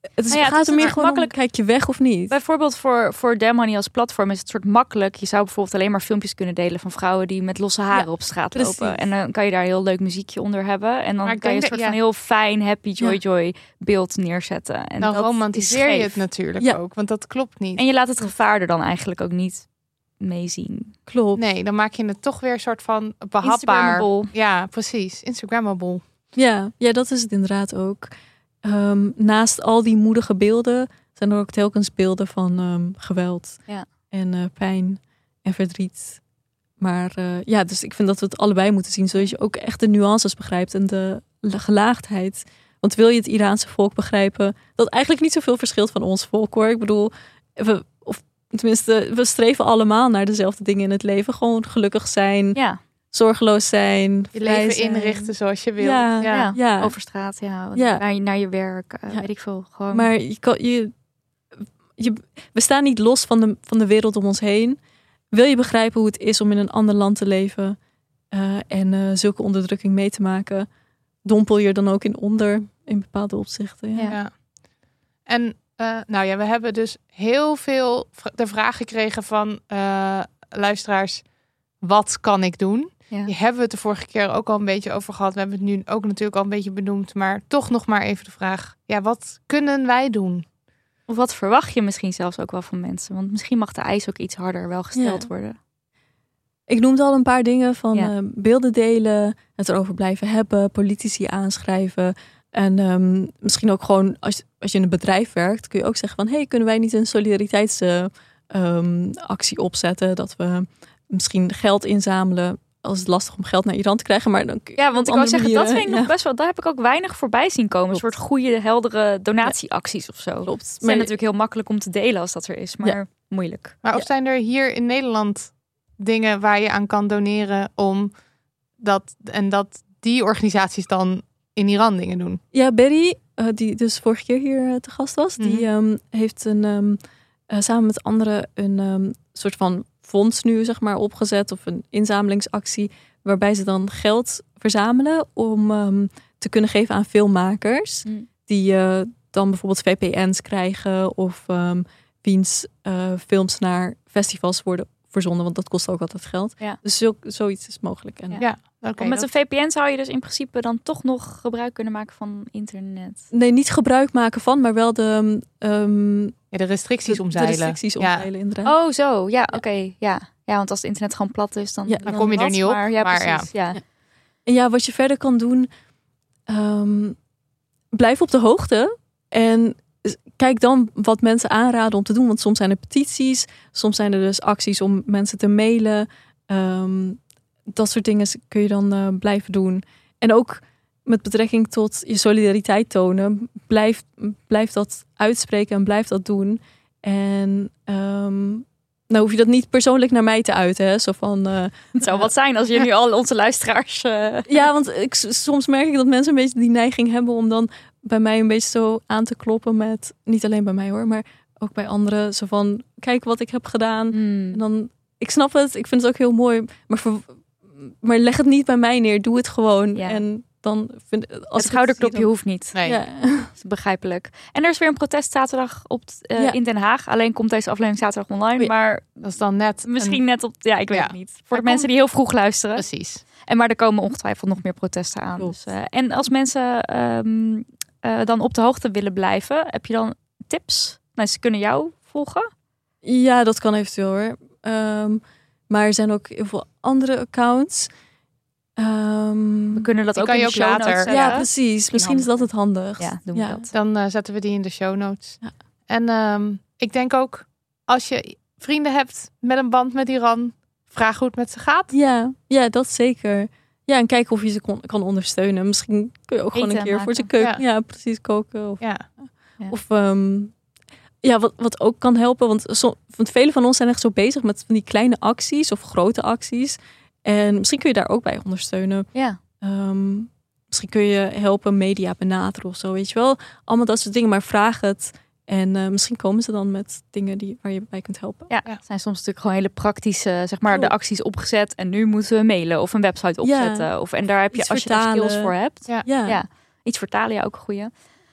Het is, Nou ja, het gaat is er meer maar gewoon makkelijk- om, kijk je weg of niet? Bijvoorbeeld voor, voor Damn Honey als platform is het soort makkelijk. Je zou bijvoorbeeld alleen maar filmpjes kunnen delen van vrouwen die met losse haren Ja, op straat precies. lopen. En dan kan je daar een heel leuk muziekje onder hebben. En dan Maar ik kan je een denk soort dat- van ja. heel fijn, happy, joy, Ja. joy beeld neerzetten. En Dan dat romantiseer is je scheef. het natuurlijk Ja. ook, want dat klopt niet. En je laat het gevaar er dan eigenlijk ook niet mee zien. Klopt. Nee, dan maak je het toch weer een soort van behapbaar. Instagrammable. Ja, precies. Instagrammable. Ja, ja, dat is het inderdaad ook. Ehm, naast al die moedige beelden zijn er ook telkens beelden van ehm, geweld Ja. en eh, pijn en verdriet. Maar eh, ja, dus ik vind dat we het allebei moeten zien, zodat je ook echt de nuances begrijpt en de gelaagdheid. Want wil je het Iraanse volk begrijpen, dat eigenlijk niet zoveel verschilt van ons volk hoor. Ik bedoel, we, of tenminste, we streven allemaal naar dezelfde dingen in het leven. Gewoon gelukkig zijn, Ja, zorgeloos zijn, Je vrij leven zijn. inrichten zoals je wil. Ja, ja. ja. Ja. over straat, ja. Ja. Naar, je, naar je werk, eh, Ja. weet ik veel. Gewoon. Maar je kan, je, je, we staan niet los van de, van de wereld om ons heen. Wil je begrijpen hoe het is om in een ander land te leven eh, en eh, zulke onderdrukking mee te maken, dompel je er dan ook in onder in bepaalde opzichten. Ja. Ja. Ja. En eh, nou ja, we hebben dus heel veel vra- de vraag gekregen van eh, luisteraars. Wat kan ik doen? Ja. Die hebben we het de vorige keer ook al een beetje over gehad. We hebben het nu ook natuurlijk al een beetje benoemd. Maar toch nog maar even de vraag. Ja, wat kunnen wij doen? Of wat verwacht je misschien zelfs ook wel van mensen? Want misschien mag de eis ook iets harder wel gesteld Ja. worden. Ik noemde al een paar dingen van Ja. eh, beelden delen, het erover blijven hebben, politici aanschrijven. En ehm, misschien ook gewoon als, als je in een bedrijf werkt, kun je ook zeggen van hey, kunnen wij niet een solidariteitsactie opzetten? Dat we misschien geld inzamelen. Als het lastig om geld naar Iran te krijgen, maar dan kun je Ja, want op ik wou andere zeggen, dat manieren- vind ik nog ja, best wel... Daar heb ik ook weinig voorbij zien komen. Een Klopt. soort goede, heldere donatieacties of zo. klopt. Het zijn Maar- natuurlijk heel makkelijk om te delen als dat er is. Maar Ja. moeilijk. Maar of Ja. zijn er hier in Nederland dingen waar je aan kan doneren om dat en dat die organisaties dan in Iran dingen doen? Ja, Berry, eh, die dus vorige keer hier eh, te gast was, die Mhm. ehm, heeft een, ehm, eh, samen met anderen een ehm, soort van fonds nu zeg maar opgezet of een inzamelingsactie waarbij ze dan geld verzamelen om ehm, te kunnen geven aan filmmakers Mm. die eh, dan bijvoorbeeld V P N's krijgen of ehm wiens eh, films naar festivals worden verzonden, want dat kost ook altijd geld. Ja. Dus zo, zoiets is mogelijk. En Ja. Ja, oké. Want met dat- een V P N zou je dus in principe dan toch nog gebruik kunnen maken van internet. Nee, niet gebruik maken van, maar wel de, ehm, ja, de restricties de, de omzeilen. restricties Ja. omzeilen, inderdaad. Oh, zo. Ja, oké. Ja. ja, want als het internet gewoon plat is, dan, Ja, dan kom je er wat, niet op, Maar, ja, maar ja. precies. Ja. Ja. En ja, wat je verder kan doen, ehm, blijf op de hoogte en kijk dan wat mensen aanraden om te doen. Want soms zijn er petities, soms zijn er dus acties om mensen te mailen. Ehm, dat soort dingen kun je dan eh, blijven doen. En ook met betrekking tot je solidariteit tonen, blijf, blijf dat uitspreken en blijf dat doen. En ehm, nou hoef je dat niet persoonlijk naar mij te uiten. Hè? Zo van, eh, Het zou wat zijn als je nu al onze luisteraars... eh, ja, want ik, soms merk ik dat mensen een beetje die neiging hebben om dan bij mij een beetje zo aan te kloppen met, niet alleen bij mij hoor, maar ook bij anderen. Zo van, kijk wat ik heb gedaan. hmm. En dan, ik snap het, ik vind het ook heel mooi, maar, voor, maar leg het niet bij mij neer. Doe het gewoon. Ja. En dan vind als Het ik schouderklopje zie, hoeft niet. Nee. dan- Ja. Dat is begrijpelijk. En er is weer een protest zaterdag op, eh, Ja. in Den Haag. Alleen komt deze aflevering zaterdag online. Oh ja. Maar Dat is dan net misschien een- net op... Ja, ik weet Ja. het niet. Voor de Er mensen komt- die heel vroeg luisteren. Precies. En maar er komen ongetwijfeld nog meer protesten aan. Klopt. Dus, eh, en als mensen ehm, eh, dan op de hoogte willen blijven, heb je dan tips? Nou, ze kunnen jou volgen. Ja, dat kan eventueel hoor. Ehm, maar er zijn ook heel veel andere accounts. Ehm, We kunnen dat Die ook kan in je de ook show later- notes ja, zetten. precies. Misschien is dat het handigst. Ja, doen we Ja. dat. Dan eh, zetten we die in de show notes. Ja. En ehm, ik denk ook, als je vrienden hebt met een band met Iran, vraag hoe het met ze gaat. Ja, ja, dat zeker. Ja, en kijken of je ze kon, kan ondersteunen. Misschien kun je ook gewoon Eten een keer voor ze maken. keuken. Ja. precies, koken. Of, Ja. Ja. of ehm, ja, wat, wat ook kan helpen. Want, so, want velen van ons zijn echt zo bezig met van die kleine acties of grote acties. En misschien kun je daar ook bij ondersteunen. Ja. Ehm, misschien kun je helpen media benaderen of zo, weet je wel. Allemaal dat soort dingen, maar vraag het. En eh, misschien komen ze dan met dingen die, waar je bij kunt helpen. Ja, Ja. het zijn soms natuurlijk gewoon hele praktische, zeg maar, de Klopt. acties opgezet. En nu moeten we mailen of een website opzetten. Of, en daar heb je, Iets als je daar vertalen. skills voor hebt. Ja. Ja, Ja. Iets vertalen, ja, ook een goeie.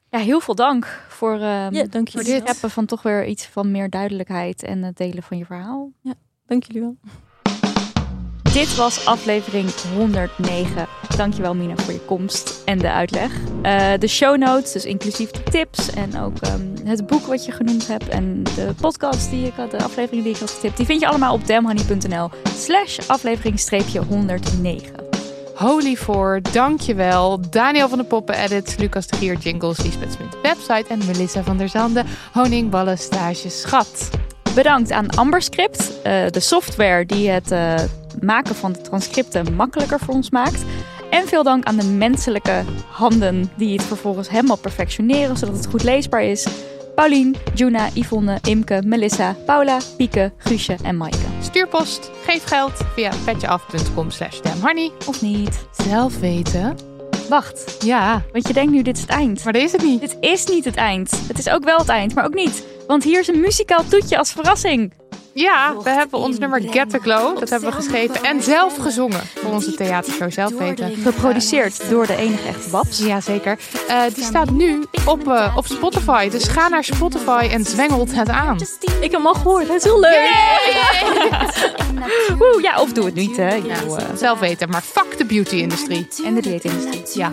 Ja, heel veel dank voor, uh, Ja, dank voor jullie dit wel. hebben van toch weer iets van meer duidelijkheid en het delen van je verhaal. Dank jullie wel. Dit was aflevering honderdnegen. Dankjewel Mina voor je komst en de uitleg. Uh, de show notes, dus inclusief de tips en ook um, het boek wat je genoemd hebt en de podcast die ik had, de aflevering die ik had getipt, die vind je allemaal op damhoney.nl slash aflevering streepje honderdnegen. Holy voor, dankjewel. Daniel van de Poppen Edits, Lucas de Gier Jingles, Liesbeth Smit Website en Melissa van der Zande Honingballen Stage Schat. Bedankt aan Amberscript, uh, de software die het uh, maken van de transcripten makkelijker voor ons maakt. En veel dank aan de menselijke handen die het vervolgens helemaal perfectioneren zodat het goed leesbaar is. Paulien, Juna, Yvonne, Imke, Melissa, Paula, Pieke, Guusje en Maaike. Stuurpost, geef geld via petjeaf.com slash damhoney. Of niet? Zelf weten. Wacht, Ja, want je denkt nu dit is het eind. maar dat is het niet. Dit is niet het eind. Het is ook wel het eind, maar ook niet. Want hier is een muzikaal toetje als verrassing. Ja, we hebben ons nummer Get the Glow, dat hebben we geschreven en zelf gezongen voor onze theatershow Zelf Weten. Geproduceerd door de enige echte Babs. Jazeker. Uh, die staat nu op, uh, op Spotify, dus ga naar Spotify en zwengelt het aan. Ik heb hem al gehoord. Het is heel leuk. Oeh, ja, of doe het niet, hè. Ik bedoel, uh, Zelf weten, maar fuck de beauty-industrie. en de dieetindustrie. Ja.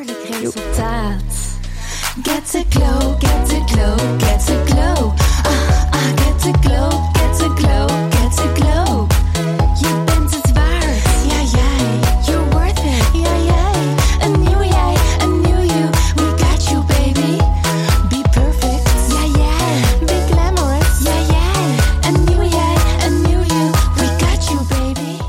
Get the glow, get the glow, get the glow. Ah, ah, get the glow, get the glow, get the glow. Je bent het waard, ja jij. You're worth it, ja jij. Een nieuw jij, een nieuw you. We got you baby. Be perfect, ja jij. Be glamorous, ja jij. Een nieuw jij, een nieuw you. We got you baby.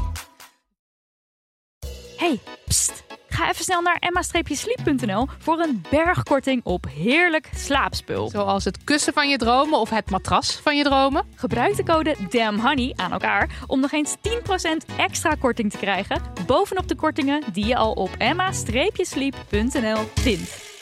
Hey, pst. Ga even snel naar emma streepje sleep punt n l voor een bergkorting op heerlijk slaapspul. Zoals het kussen van je dromen of het matras van je dromen. Gebruik de code DAMNHONEY aan elkaar om nog eens tien procent extra korting te krijgen bovenop de kortingen die je al op emma streepje sleep punt n l vindt.